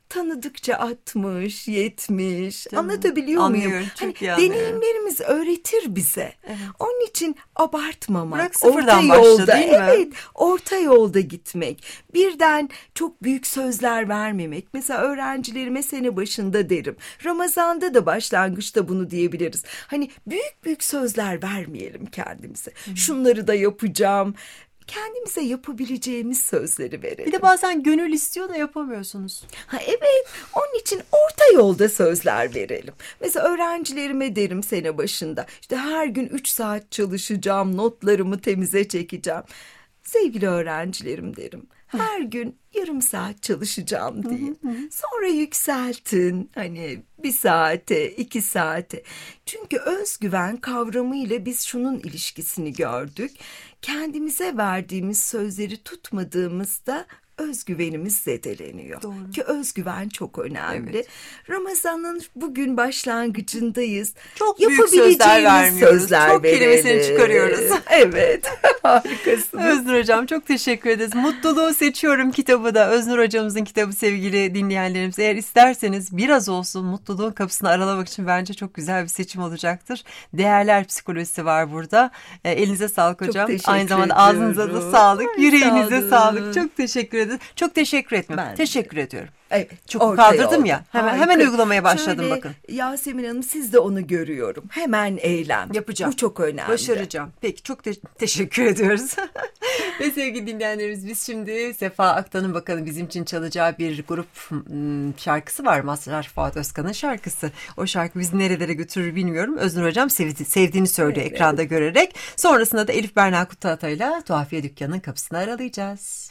G: tanıdıkça altmış, yetmiş. Anlatabiliyor muyum?
A: Anlıyorum,
G: Hani
A: çok iyi anlıyorum.
G: deneyimlerimiz öğretir bize.
A: Evet.
G: Onun için abartmamak.
A: Bırak sıfırdan
G: orta
A: başla,
G: yolda,
A: değil mi?
G: evet, orta yolda gitmek. Birden çok büyük sözler vermemek. Mesela öğrencilerime sene başında derim. Ramazan'da da başlangıçta bunu diyebiliriz. Hani büyük büyük sözler vermeyelim kendimize. Hı. Şunları da yapacağım. Kendimize yapabileceğimiz sözleri verelim.
A: Bir de bazen gönül istiyor da yapamıyorsunuz.
G: Ha, evet, onun için orta yolda sözler verelim. Mesela öğrencilerime derim sene başında. İşte her gün üç saat çalışacağım, notlarımı temize çekeceğim. Sevgili öğrencilerim derim. Her gün yarım saat çalışacağım diye. Sonra yükseltin hani bir saate, iki saate. Çünkü özgüven kavramı ile biz şunun ilişkisini gördük. Kendimize verdiğimiz sözleri tutmadığımızda özgüvenimiz zedeleniyor.
A: Doğru.
G: Ki özgüven çok önemli.
A: Evet.
G: Ramazan'ın bugün başlangıcındayız.
A: Çok büyük sözler vermiyoruz.
G: Sözler
A: çok
G: verelim.
A: kelimesini çıkarıyoruz.
G: Evet. Harikasınız.
A: Öznur Hocam çok teşekkür ederiz. Mutluluğu Seçiyorum kitabı da Öznur Hocamızın kitabı sevgili dinleyenlerimiz. Eğer isterseniz biraz olsun mutluluğun kapısını aralamak için bence çok güzel bir seçim olacaktır. Değerler psikolojisi var burada. E, elinize sağlık hocam. Aynı zamanda ağzınıza da sağlık. Ay, yüreğinize sağlık. sağlık. Çok teşekkür ederiz. Çok teşekkür etmiyorum.
G: Ben
A: teşekkür de. ediyorum.
G: Evet.
A: Çok kaldırdım ya. Hemen Harika. hemen uygulamaya başladım. Şöyle, bakın.
G: Yasemin Hanım siz de onu görüyorum. Hemen eylem.
A: Yapacağım.
G: Bu çok önemli.
A: Başaracağım. Peki çok te- teşekkür ediyoruz. Ve sevgili dinleyenlerimiz biz şimdi Sefa Aktan'ın bakalım bizim için çalacağı bir grup şarkısı var. Mazhar Fuat Özkan'ın şarkısı. O şarkı bizi nerelere götürür bilmiyorum. Öznur Hocam sevdi, sevdiğini söylüyor evet. ekranda görerek. Sonrasında da Elif Berna Kutaatay'la Tuhafiye Dükkanı'nın kapısını aralayacağız.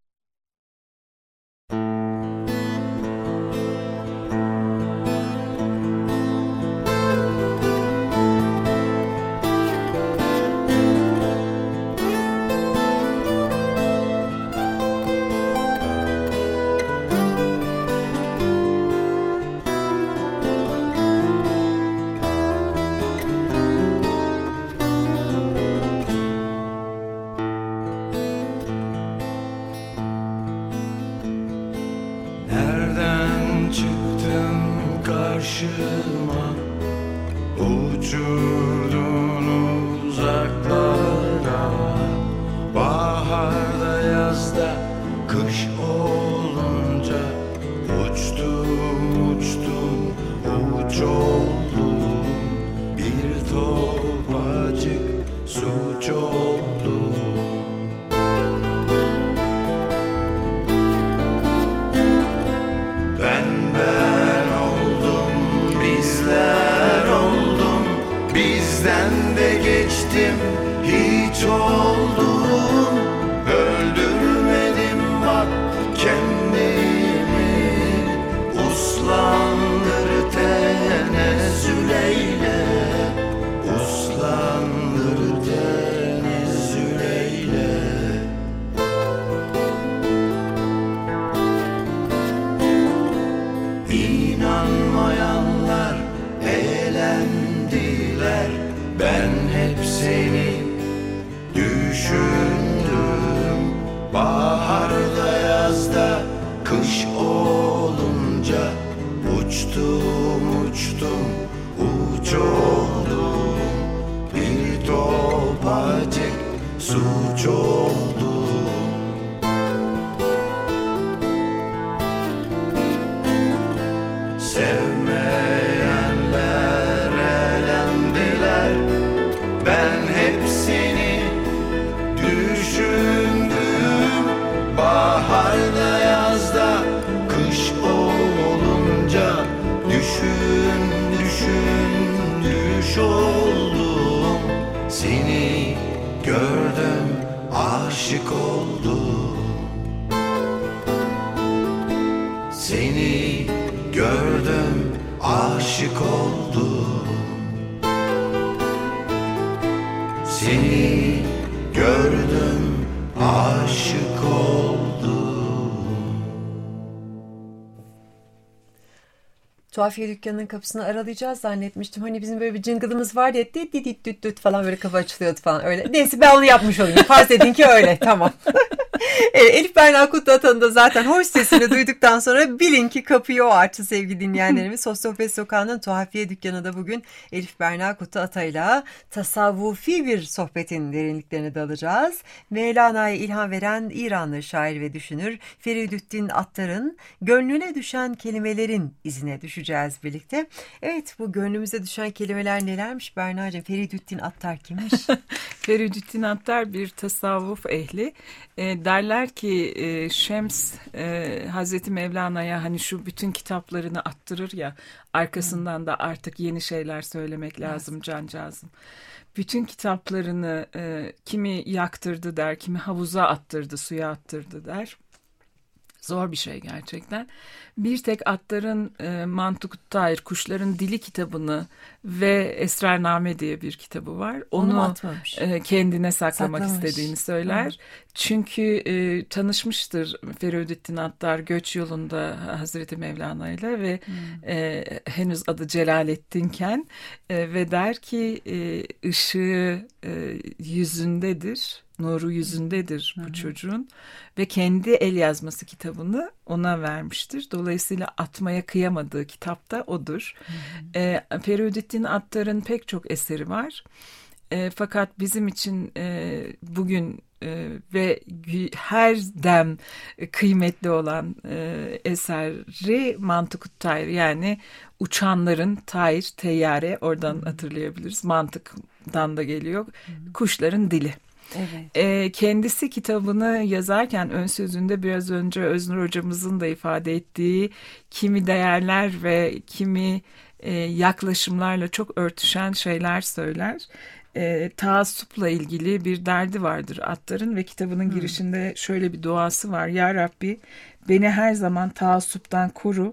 F: Karşıma uçurdun uzaklara, baharda yazda kış olunca uçtum uçtum uç oldum, bir topacık suç oldum. Ben ben bizler oldum, bizden de geçtim, hiç oldum. Öldürmedim bak kendimi, uslandır tenezzül eyle, uslandır tenezzül eyle. İnanmayanlar eğlendiler, ben hep seni düşündüm. Baharda yazda kış olunca uçtum uçtum uç oldum, bir topacık suç oldum. Sevmeyenler eğlendiler, ben hep seni düşündüm. Baharda yazda kış olunca düşün düşün düş oldum. Seni gördüm aşık oldum. Seni gördüm aşık oldum. Seni gördüm aşık oldum.
A: Tuhafiye Dükkanı'nın kapısını aralayacağız zannetmiştim. Hani bizim böyle bir jingle'ımız var ya, dit dit dit dit falan böyle kafa açılıyordu falan öyle. Neyse ben onu yapmış olayım. Farz edin ki öyle, tamam. Evet, Elif Berna Kutluatan'ın da zaten hoş sesini duyduktan sonra bilin ki kapıyı o açtı sevgili dinleyenlerimiz. Sosyopet Sokağı'nın Tuhafiye Dükkanı da bugün Elif Berna Kutluatan'la tasavvufi bir sohbetin derinliklerine dalacağız. Mevlana'ya ilham veren İranlı şair ve düşünür Feridüddin Attar'ın gönlüne düşen kelimelerin izine düşeceğiz birlikte. Evet, bu gönlümüze düşen kelimeler nelermiş Berna'cığım? Feridüddin Attar kimmiş?
D: Feridüddin Attar bir tasavvuf ehli. E, derler ki e, Şems e, Hazreti Mevlana'ya hani şu bütün kitaplarını attırır ya, arkasından hmm. da artık yeni şeyler söylemek lazım cancağızım. Bütün kitaplarını e, kimi yaktırdı der, kimi havuza attırdı, suya attırdı der. Zor bir şey gerçekten. Bir tek Attar'ın e, Mantık-ı Tayr, Kuşların Dili kitabını ve Esrarname diye bir kitabı var. Onu, Onu e, kendine saklamak Saklamış. istediğini söyler. Hı. Çünkü e, tanışmıştır Feridüddin Attar göç yolunda Hazreti Mevlana ile ve e, henüz adı Celalettinken e, ve der ki e, ışığı e, yüzündedir. Nuru yüzündedir bu Hı-hı. çocuğun ve kendi el yazması kitabını ona vermiştir. Dolayısıyla atmaya kıyamadığı kitap da odur. E, Feridüddin Attar'ın pek çok eseri var. E, fakat bizim için e, bugün e, ve her dem kıymetli olan e, eseri Mantık-ı Tayr, yani uçanların tayr, teyyare, oradan Hı-hı. hatırlayabiliriz. Mantıktan da geliyor. Hı-hı. Kuşların dili. Evet. E, kendisi kitabını yazarken ön sözünde biraz önce Öznur hocamızın da ifade ettiği kimi değerler ve kimi e, yaklaşımlarla çok örtüşen şeyler söyler. E, taassupla ilgili bir derdi vardır Attar'ın ve kitabının hmm. girişinde şöyle bir duası var. Ya Rabbi, beni her zaman taassuptan koru.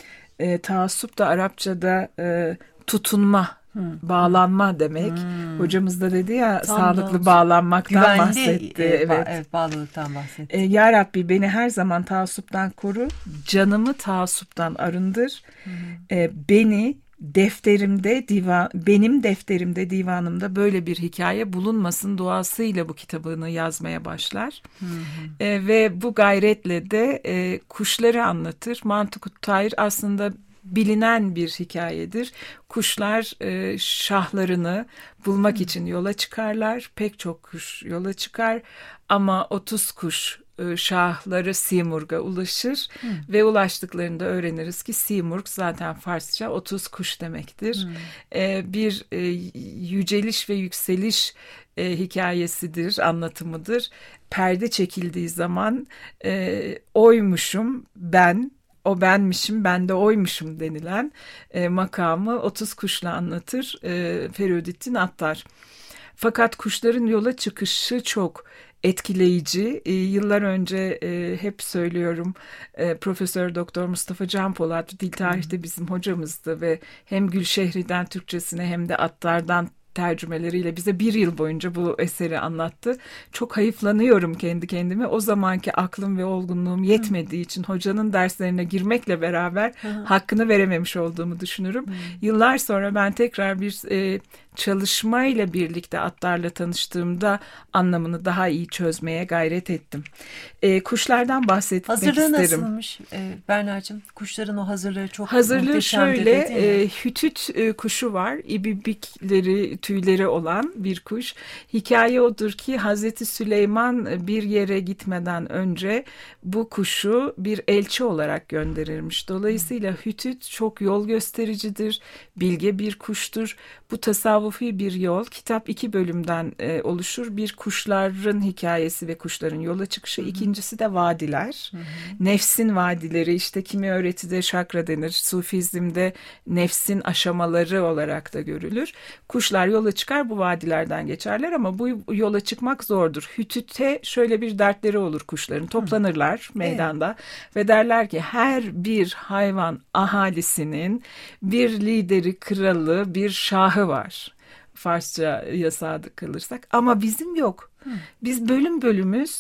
D: E, taassup da Arapçada e, tutunma, Hmm. bağlanma demek. Hmm. Hocamız da dedi ya, Tam sağlıklı da, bağlanmaktan güvenli, bahsetti. E,
A: evet. Ba- evet, bağlılıktan bahsetti.
D: E, ya Rabbi, beni her zaman taassuptan koru, canımı taassuptan arındır. Hmm. E, beni defterimde divan, benim defterimde, divanımda böyle bir hikaye bulunmasın duasıyla bu kitabını yazmaya başlar. Hmm. E, ve bu gayretle de e, kuşları anlatır. Mantık-ı Tayr aslında bilinen bir hikayedir. Kuşlar e, şahlarını bulmak için yola çıkarlar. Pek çok kuş yola çıkar ama otuz kuş e, şahları Simurg'a ulaşır hmm. ve ulaştıklarında öğreniriz ki Simurg zaten Farsça otuz kuş demektir. Hmm. E, bir e, yüceliş ve yükseliş e, hikayesidir, anlatımıdır. Perde çekildiği zaman e, oymuşum ben, o benmişim, ben de oymuşum denilen e, makamı otuz kuşla anlatır e, Feridüddin Attar. Fakat kuşların yola çıkışı çok etkileyici. E, yıllar önce e, hep söylüyorum, e, Profesör Doktor Mustafa Can Polat dil tarihte bizim hocamızdı ve hem Gülşehri'den Türkçesine hem de Attar'dan tercümeleriyle bize bir yıl boyunca bu eseri anlattı. Çok hayıflanıyorum kendi kendime. O zamanki aklım ve olgunluğum yetmediği için hocanın derslerine girmekle beraber Hı. hakkını verememiş olduğumu düşünürüm. Hı. Yıllar sonra ben tekrar bir e, çalışmayla birlikte Attar'la tanıştığımda anlamını daha iyi çözmeye gayret ettim. E, kuşlardan bahsetmek
A: Hazırlığı
D: isterim.
A: Hazırlığı nasılmış e, Berna'cığım? Kuşların o hazırlığı çok
D: Hazırlığı şöyle, e, hütüt e, kuşu var. İbibikleri, tüyleri olan bir kuş. Hikaye odur ki Hazreti Süleyman bir yere gitmeden önce bu kuşu bir elçi olarak gönderirmiş. Dolayısıyla hütüt çok yol göstericidir, bilge bir kuştur. Bu tasavvufi bir yol. Kitap iki bölümden e, oluşur. Bir kuşların hikayesi ve kuşların yola çıkışı. Hı hı. İkincisi de vadiler. Hı hı. Nefsin vadileri, işte kimi öğretide şakra denir. Sufizmde nefsin aşamaları olarak da görülür. Kuşlar yola çıkar, bu vadilerden geçerler ama bu yola çıkmak zordur. Hütüte şöyle bir dertleri olur kuşların. Toplanırlar hı. meydanda evet. ve derler ki her bir hayvan ahalisinin bir lideri, kralı, bir şahı var. Farsça yasağı kalırsak ama bizim yok. Hı. Biz bölüm bölümüz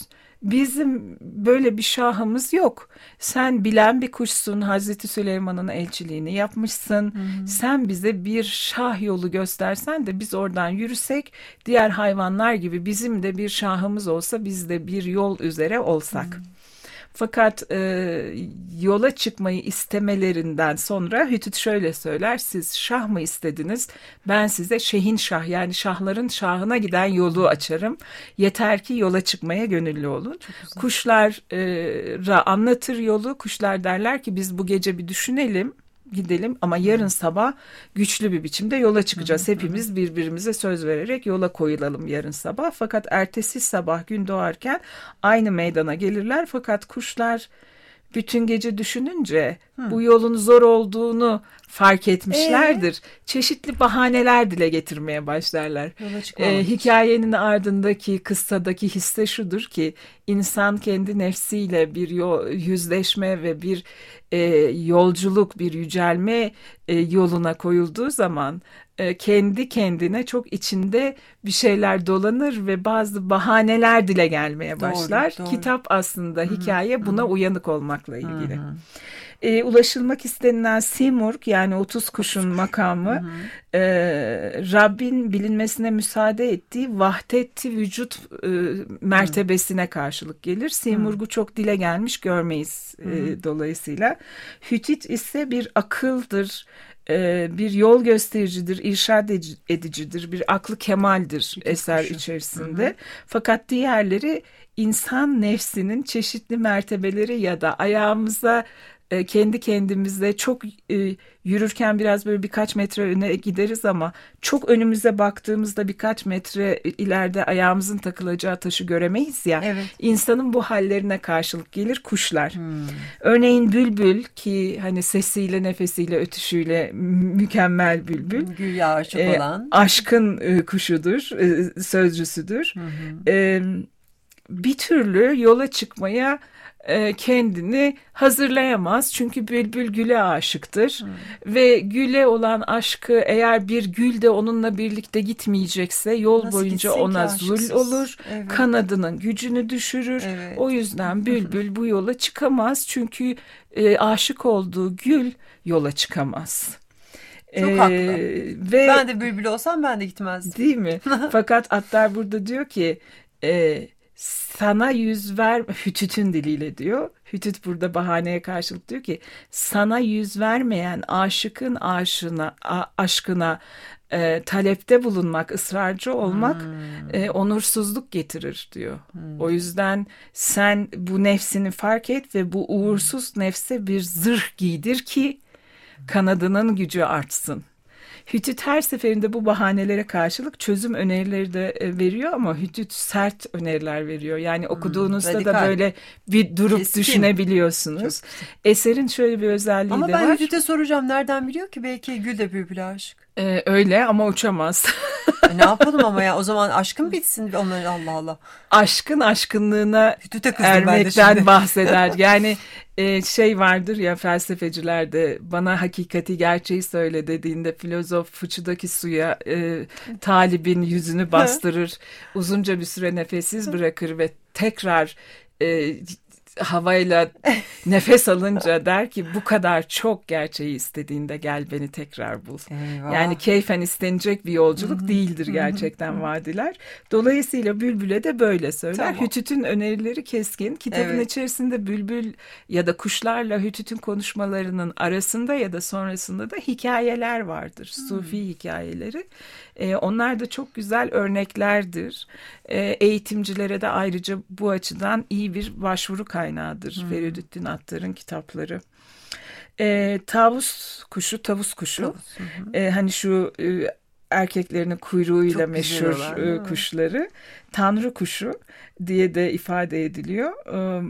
D: Bizim böyle bir şahımız yok. Sen bilen bir kuşsun, Hazreti Süleyman'ın elçiliğini yapmışsın. Hı-hı. Sen bize bir şah yolu göstersen de biz oradan yürüsek, diğer hayvanlar gibi bizim de bir şahımız olsa, biz de bir yol üzere olsak. Hı-hı. Fakat e, yola çıkmayı istemelerinden sonra Hütüt şöyle söyler: siz şah mı istediniz? Ben size şehin şah, yani şahların şahına giden yolu açarım. Yeter ki yola çıkmaya gönüllü olun. Kuşlara anlatır yolu. Kuşlar derler ki biz bu gece bir düşünelim, gidelim ama yarın sabah güçlü bir biçimde yola çıkacağız. Hepimiz birbirimize söz vererek yola koyulalım yarın sabah. Fakat ertesi sabah gün doğarken aynı meydana gelirler. Fakat kuşlar bütün gece düşününce Hı. bu yolun zor olduğunu fark etmişlerdir. Ee? Çeşitli bahaneler dile getirmeye başlarlar. Ee, hikayenin ardındaki, kıssadaki hisse şudur ki, insan kendi nefsiyle bir yol, yüzleşme ve bir e, yolculuk, bir yücelme e, yoluna koyulduğu zaman e, kendi kendine çok içinde bir şeyler dolanır ve bazı bahaneler dile gelmeye başlar. Doğru, doğru. Kitap aslında, Hı-hı. hikaye buna Hı-hı. uyanık olmakla ilgili. Hı-hı. E, ulaşılmak istenilen Simurg, yani otuz kuşun makamı, e, Rabbin bilinmesine müsaade ettiği vahdet-i vücut e, mertebesine karşılık gelir. Simurg'u çok dile gelmiş görmeyiz e, dolayısıyla. Hütit ise bir akıldır, e, bir yol göstericidir, irşad edicidir, bir aklı kemaldir Hütit eser kuşu. içerisinde. Hı hı. Fakat diğerleri insan nefsinin çeşitli mertebeleri ya da ayağımıza kendi kendimize çok e, yürürken biraz böyle birkaç metre öne gideriz ama çok önümüze baktığımızda birkaç metre ileride ayağımızın takılacağı taşı göremeyiz ya. Evet. İnsanın bu hallerine karşılık gelir kuşlar. Hmm. Örneğin bülbül, ki hani sesiyle, nefesiyle, ötüşüyle mükemmel bülbül. Güya aşık e, olan. Aşkın e, kuşudur, e, sözcüsüdür. Hmm. E, bir türlü yola çıkmaya kendini hazırlayamaz. Çünkü bülbül güle aşıktır. Hmm. Ve güle olan aşkı eğer bir gül de onunla birlikte gitmeyecekse yol Nasıl boyunca ona zul olur. Evet. Kanadının gücünü düşürür. Evet. O yüzden bülbül bu yola çıkamaz. Çünkü e, aşık olduğu gül yola çıkamaz.
A: Çok ee, haklı. Ve, ben de bülbül olsam ben de gitmezdim.
D: Değil mi? Fakat Attar burada diyor ki e, sana yüz ver, Hütüt'ün diliyle diyor. Hütüt burada bahaneye karşılık diyor ki, sana yüz vermeyen aşıkın aşına, a, aşkına e, talepte bulunmak, ısrarcı olmak hmm. e, onursuzluk getirir diyor. Hmm. O yüzden sen bu nefsini fark et ve bu uğursuz nefse bir zırh giydir ki kanadının gücü artsın. Hütüt her seferinde bu bahanelere karşılık çözüm önerileri de veriyor ama Hütüt sert öneriler veriyor. Yani okuduğunuzda hmm, da böyle bir durup Keskin. düşünebiliyorsunuz. Eserin şöyle bir özelliği
A: ama
D: de var.
A: Ama ben Hütüt'e soracağım, nereden biliyor ki? Belki Gül de bülbüle aşık.
D: Ee, öyle ama uçamaz.
A: e ne yapalım ama ya, o zaman aşkın bitsin onların, Allah Allah.
D: Aşkın aşkınlığına ermekten bahseder. Yani e, şey vardır ya felsefecilerde, bana hakikati, gerçeği söyle dediğinde filozof fıçıdaki suya e, talibin yüzünü bastırır. Uzunca bir süre nefessiz bırakır ve tekrar e, havayla nefes alınca der ki, bu kadar çok gerçeği istediğinde gel beni tekrar bul. Eyvah. Yani keyfen istenecek bir yolculuk değildir gerçekten vadiler. Dolayısıyla bülbüle de böyle söyler. Tamam. Hütüt'ün önerileri keskin. Kitabın evet. içerisinde bülbül ya da kuşlarla Hütüt'ün konuşmalarının arasında ya da sonrasında da hikayeler vardır. Hmm. Sufi hikayeleri. Ee, onlar da çok güzel örneklerdir. Ee, eğitimcilere de ayrıca bu açıdan iyi bir başvuru kaynağıdır. Hmm. Feridüddin Attar'ın kitapları. Ee, tavus kuşu, tavus kuşu. Tavus, ee, hani şu e, erkeklerinin kuyruğuyla çok meşhur olan, e, kuşları. Tanrı kuşu diye de ifade ediliyor. Ee,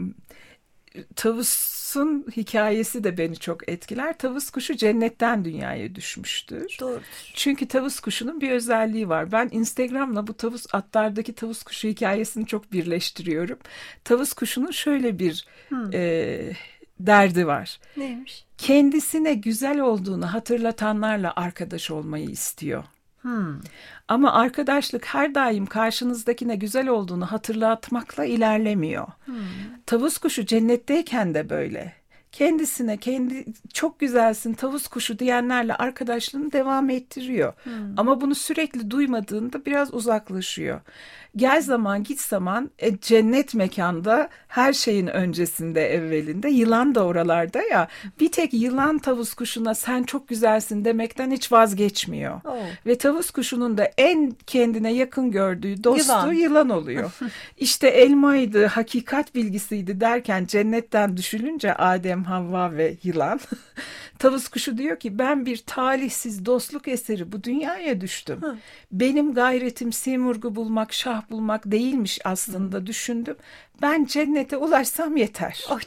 D: Tavus'un hikayesi de beni çok etkiler. Tavus kuşu cennetten dünyaya düşmüştür. Doğru. Çünkü tavus kuşunun bir özelliği var. Ben Instagram'la bu tavus Attar'daki tavus kuşu hikayesini çok birleştiriyorum. Tavus kuşunun şöyle bir hmm. e, derdi var.
A: Neymiş?
D: Kendisine güzel olduğunu hatırlatanlarla arkadaş olmayı istiyor.
A: Hmm.
D: Ama arkadaşlık her daim karşınızdakine güzel olduğunu hatırlatmakla ilerlemiyor. Hmm. Tavus kuşu cennetteyken de böyle. Kendisine kendi çok güzelsin tavus kuşu diyenlerle arkadaşlığını devam ettiriyor. Hmm. Ama bunu sürekli duymadığında biraz uzaklaşıyor. Gel zaman git zaman e, cennet mekanda her şeyin öncesinde evvelinde yılan da oralarda ya bir tek yılan tavus kuşuna sen çok güzelsin demekten hiç vazgeçmiyor. Oh. Ve tavus kuşunun da en kendine yakın gördüğü dostu yılan, yılan oluyor. İşte elmaydı, hakikat bilgisiydi derken cennetten düşülünce Adem, Havva ve yılan. Tavus kuşu diyor ki ben bir talihsiz dostluk eseri bu dünyaya düştüm. Hı. Benim gayretim simurgu bulmak, şah bulmak değilmiş aslında Hı. düşündüm. Ben cennete ulaşsam yeter.
A: Oh,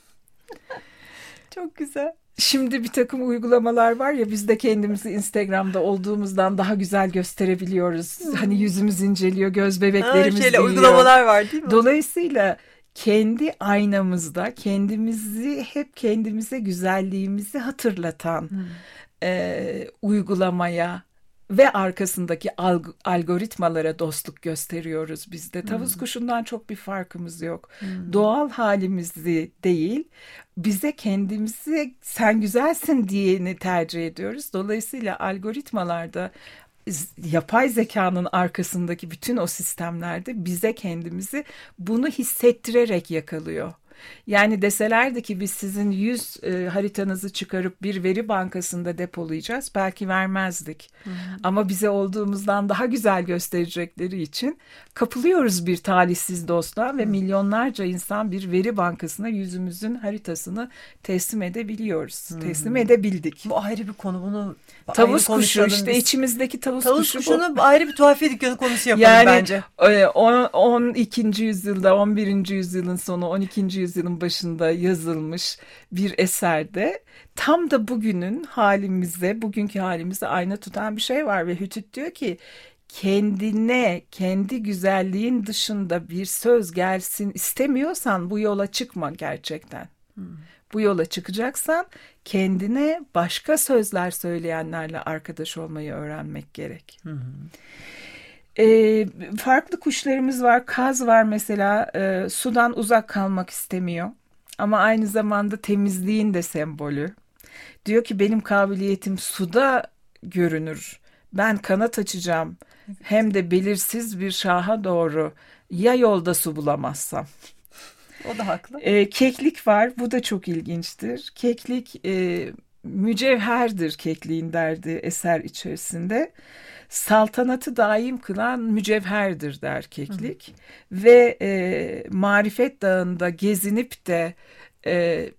A: çok güzel.
D: Şimdi bir takım uygulamalar var ya biz de kendimizi Instagram'da olduğumuzdan daha güzel gösterebiliyoruz. Hmm. Hani yüzümüz inceliyor, göz bebeklerimiz büyüyor.
A: Uygulamalar var değil mi?
D: Dolayısıyla kendi aynamızda kendimizi hep kendimize güzelliğimizi hatırlatan hmm. e, uygulamaya ve arkasındaki alg- algoritmalara dostluk gösteriyoruz biz de. Tavus hmm. kuşundan çok bir farkımız yok. Hmm. Doğal halimizi değil, bize kendimizi sen güzelsin diyeni tercih ediyoruz. Dolayısıyla algoritmalarda yapay zekanın arkasındaki bütün o sistemlerde bize kendimizi bunu hissettirerek yakalıyor. Yani deselerdi ki biz sizin yüz e, haritanızı çıkarıp bir veri bankasında depolayacağız belki vermezdik. Hı hı. Ama bize olduğumuzdan daha güzel gösterecekleri için kapılıyoruz bir talihsiz dostluğa ve milyonlarca insan bir veri bankasına yüzümüzün haritasını teslim edebiliyoruz. Hı. Teslim edebildik.
A: Bu ayrı bir konu bunu.
D: Tavus kuşu işte biz. içimizdeki tavus,
A: tavus
D: kuşu.
A: Tavus kuşunu bu. Ayrı bir tuhafiye dükkanı konusu yapalım
D: yani,
A: bence.
D: Yani on ikinci yüzyılda on birinci yüzyılın sonu on ikinci yüzyılın başında yazılmış bir eserde tam da bugünün halimize, bugünkü halimize ayna tutan bir şey var ve Hütüt diyor ki kendine, kendi güzelliğin dışında bir söz gelsin istemiyorsan bu yola çıkma gerçekten. Hmm. Bu yola çıkacaksan kendine başka sözler söyleyenlerle arkadaş olmayı öğrenmek gerek. Hmm. E, farklı kuşlarımız var. Kaz var mesela e, sudan uzak kalmak istemiyor. Ama aynı zamanda temizliğin de sembolü. Diyor ki benim kabiliyetim suda görünür. Ben kanat açacağım. Hem de belirsiz bir şaha doğru ya yolda su bulamazsam.
A: O da haklı.
D: E, keklik var. Bu da çok ilginçtir. Keklik e, mücevherdir kekliğin derdi eser içerisinde. Saltanatı daim kılan mücevherdir der keklik. Hı. Ve e, Marifet Dağı'nda gezinip de e,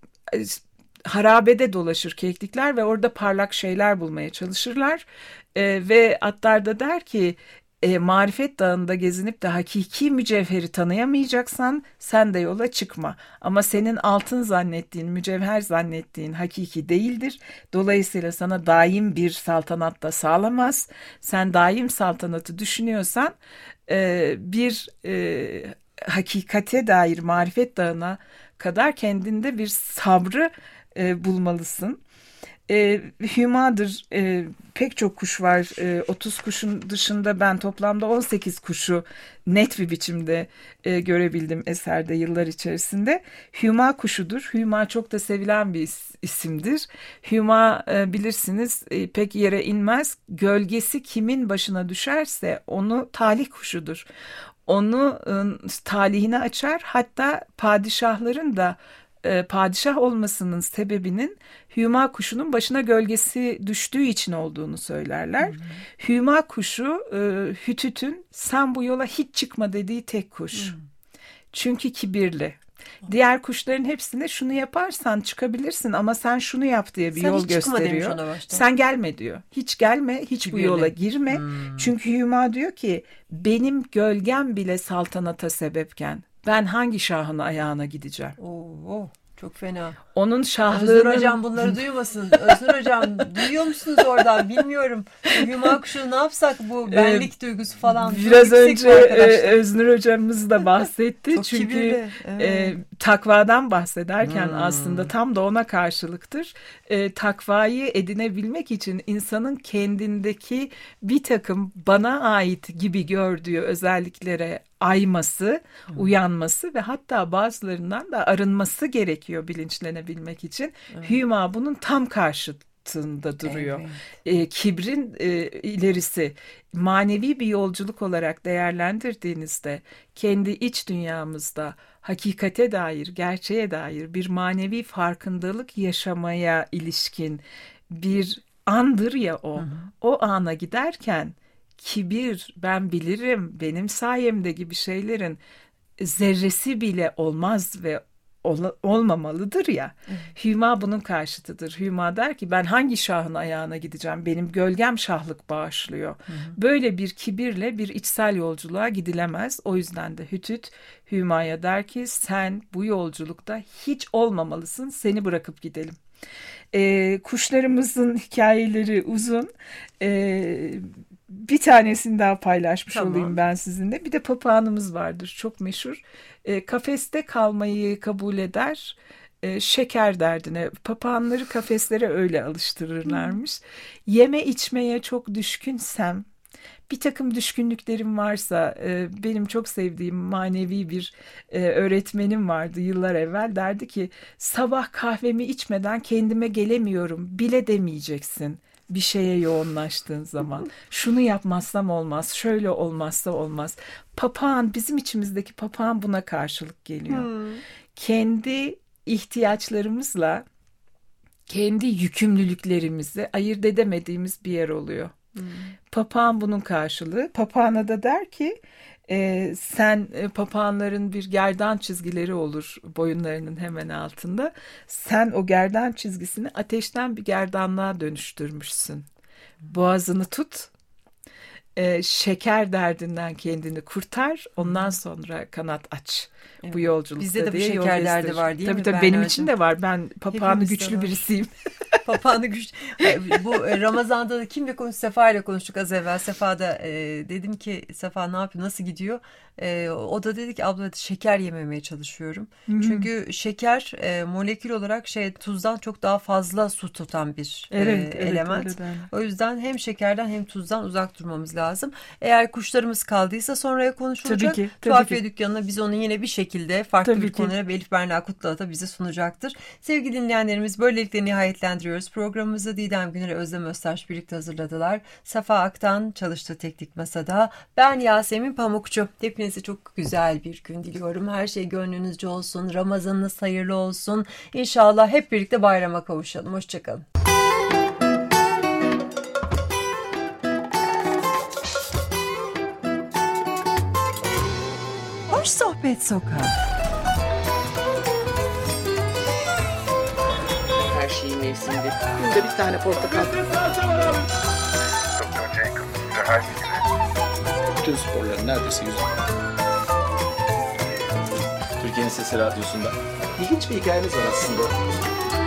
D: harabede dolaşır keklikler ve orada parlak şeyler bulmaya çalışırlar. E, ve Attar da der ki e, Marifet Dağı'nda gezinip de hakiki mücevheri tanıyamayacaksan sen de yola çıkma. Ama senin altın zannettiğin, mücevher zannettiğin hakiki değildir. Dolayısıyla sana daim bir saltanat da sağlamaz. Sen daim saltanatı düşünüyorsan e, bir e, hakikate dair Marifet Dağı'na kadar kendinde bir sabrı e, bulmalısın. E, hümadır e, pek çok kuş var. E, otuz kuşun dışında ben toplamda on sekiz kuşu net bir biçimde e, görebildim eserde yıllar içerisinde. Hüma kuşudur. Hüma çok da sevilen bir is- isimdir. Hüma e, bilirsiniz e, pek yere inmez. Gölgesi kimin başına düşerse onu talih kuşudur. Onu e, talihine açar. Hatta padişahların da e, padişah olmasının sebebinin hüma kuşunun başına gölgesi düştüğü için olduğunu söylerler. Hı hı. Hüma kuşu e, Hütüt'ün sen bu yola hiç çıkma dediği tek kuş. Hı. Çünkü kibirli. Diğer kuşların hepsine şunu yaparsan çıkabilirsin ama sen şunu yap diye bir sen yol gösteriyor. Sen gelme diyor. Hiç gelme, hiç kibirli. Bu yola girme. Hmm. Çünkü Hüma diyor ki benim gölgem bile saltanata sebepken ben hangi şahın ayağına gideceğim?
A: Oo, Çok fena.
D: Onun
A: Öznur
D: şahlığının...
A: Hocam bunları duymasın. Öznur Hocam duyuyor musunuz oradan bilmiyorum. Hüma Kuşu ne yapsak bu benlik ee, duygusu falan.
D: Biraz önce e, Öznur Hocamız da bahsetti.
A: Çok
D: Çünkü
A: kibirli, evet.
D: e, takvadan bahsederken
A: hmm.
D: aslında tam da ona karşılıktır. E, takvayı edinebilmek için insanın kendindeki bir takım bana ait gibi gördüğü özelliklere ayması, hmm. uyanması ve hatta bazılarından da arınması gerekiyor bilinçlenebilmek için. Evet. Hüma bunun tam karşıtında duruyor. Evet. E, kibrin e, ilerisi manevi bir yolculuk olarak değerlendirdiğinizde kendi iç dünyamızda hakikate dair, gerçeğe dair bir manevi farkındalık yaşamaya ilişkin bir andır ya o. Hı hı. O ana giderken kibir, ben bilirim, benim sayemde gibi şeylerin zerresi bile olmaz ve ol- olmamalıdır ya. Evet. Hüma bunun karşıtıdır. Hüma der ki ben hangi şahın ayağına gideceğim? Benim gölgem şahlık bağışlıyor. Hı hı. Böyle bir kibirle bir içsel yolculuğa gidilemez. O yüzden de Hütüt Hüma'ya der ki sen bu yolculukta hiç olmamalısın, seni bırakıp gidelim. Ee, kuşlarımızın hikayeleri uzun. Ee, bir tanesini daha paylaşmış tamam. olayım ben sizinle. Bir de papağanımız vardır, çok meşhur. E, kafeste kalmayı kabul eder, e, şeker derdine. Papağanları kafeslere öyle alıştırırlarmış. Hmm. Yeme içmeye çok düşkünsem, bir takım düşkünlüklerim varsa, e, benim çok sevdiğim manevi bir e, öğretmenim vardı yıllar evvel. Derdi ki sabah kahvemi içmeden kendime gelemiyorum bile demeyeceksin. Bir şeye yoğunlaştığın zaman şunu yapmazsam olmaz, şöyle olmazsa olmaz. Papağan, bizim içimizdeki papağan buna karşılık geliyor. Hmm. Kendi ihtiyaçlarımızla kendi yükümlülüklerimizi ayırt edemediğimiz bir yer oluyor. Hmm. Papağan bunun karşılığı. Papağana da der ki e, sen e, papağanların bir gerdan çizgileri olur boyunlarının hemen altında. Sen o gerdan çizgisini ateşten bir gerdanlığa dönüştürmüşsün. Boğazını tut. E, şeker derdinden kendini kurtar. Ondan sonra kanat aç. Evet. Bu yolculukta
A: bizde de bir
D: diye
A: şeker derdi var değil
D: tabii,
A: mi?
D: Tabii tabii benim için de var. Ben papağanı güçlü birisiyim.
A: Papağanı güçlü. Bu Ramazan'da da kimle konuştuk? Sefa ile konuştuk az evvel. Sefa da e, dedim ki Sefa ne yapıyor? Nasıl gidiyor? E, o da dedi ki abla şeker yememeye çalışıyorum. Hı-hı. Çünkü şeker e, molekül olarak şey tuzdan çok daha fazla su tutan bir evet, e, evet, element. Evet, evet. O yüzden hem şekerden hem tuzdan uzak durmamız lazım. Eğer kuşlarımız kaldıysa sonraya konuşulacak. Tabii ki. Tabii Tuhafiye ki. Dükkanı'na biz onu yine bir şekilde farklı tabii bir konuya Elif Berna Kutlu'a da bize sunacaktır. Sevgili dinleyenlerimiz böylelikle nihayetlendiriyoruz. Programımızı Didem Güner, Özlem Öztaş birlikte hazırladılar. Safa Aktan çalıştı teknik masada. Ben Yasemin Pamukçu. Hepinize çok güzel bir gün diliyorum. Her şey gönlünüzce olsun. Ramazanınız hayırlı olsun. İnşallah hep birlikte bayrama kavuşalım. Hoşçakalın. Hoş Sohbet Sokağı.
B: Her şeyin mevsiminde. Günde bir tane portakal.
C: Doktor Jekyll ve Hyde gibi.
E: Bütün sporların neredeyse yüzü. Türkiye'nin Sesi Radyosu'nda.
B: İlginç bir hikayeniz var aslında.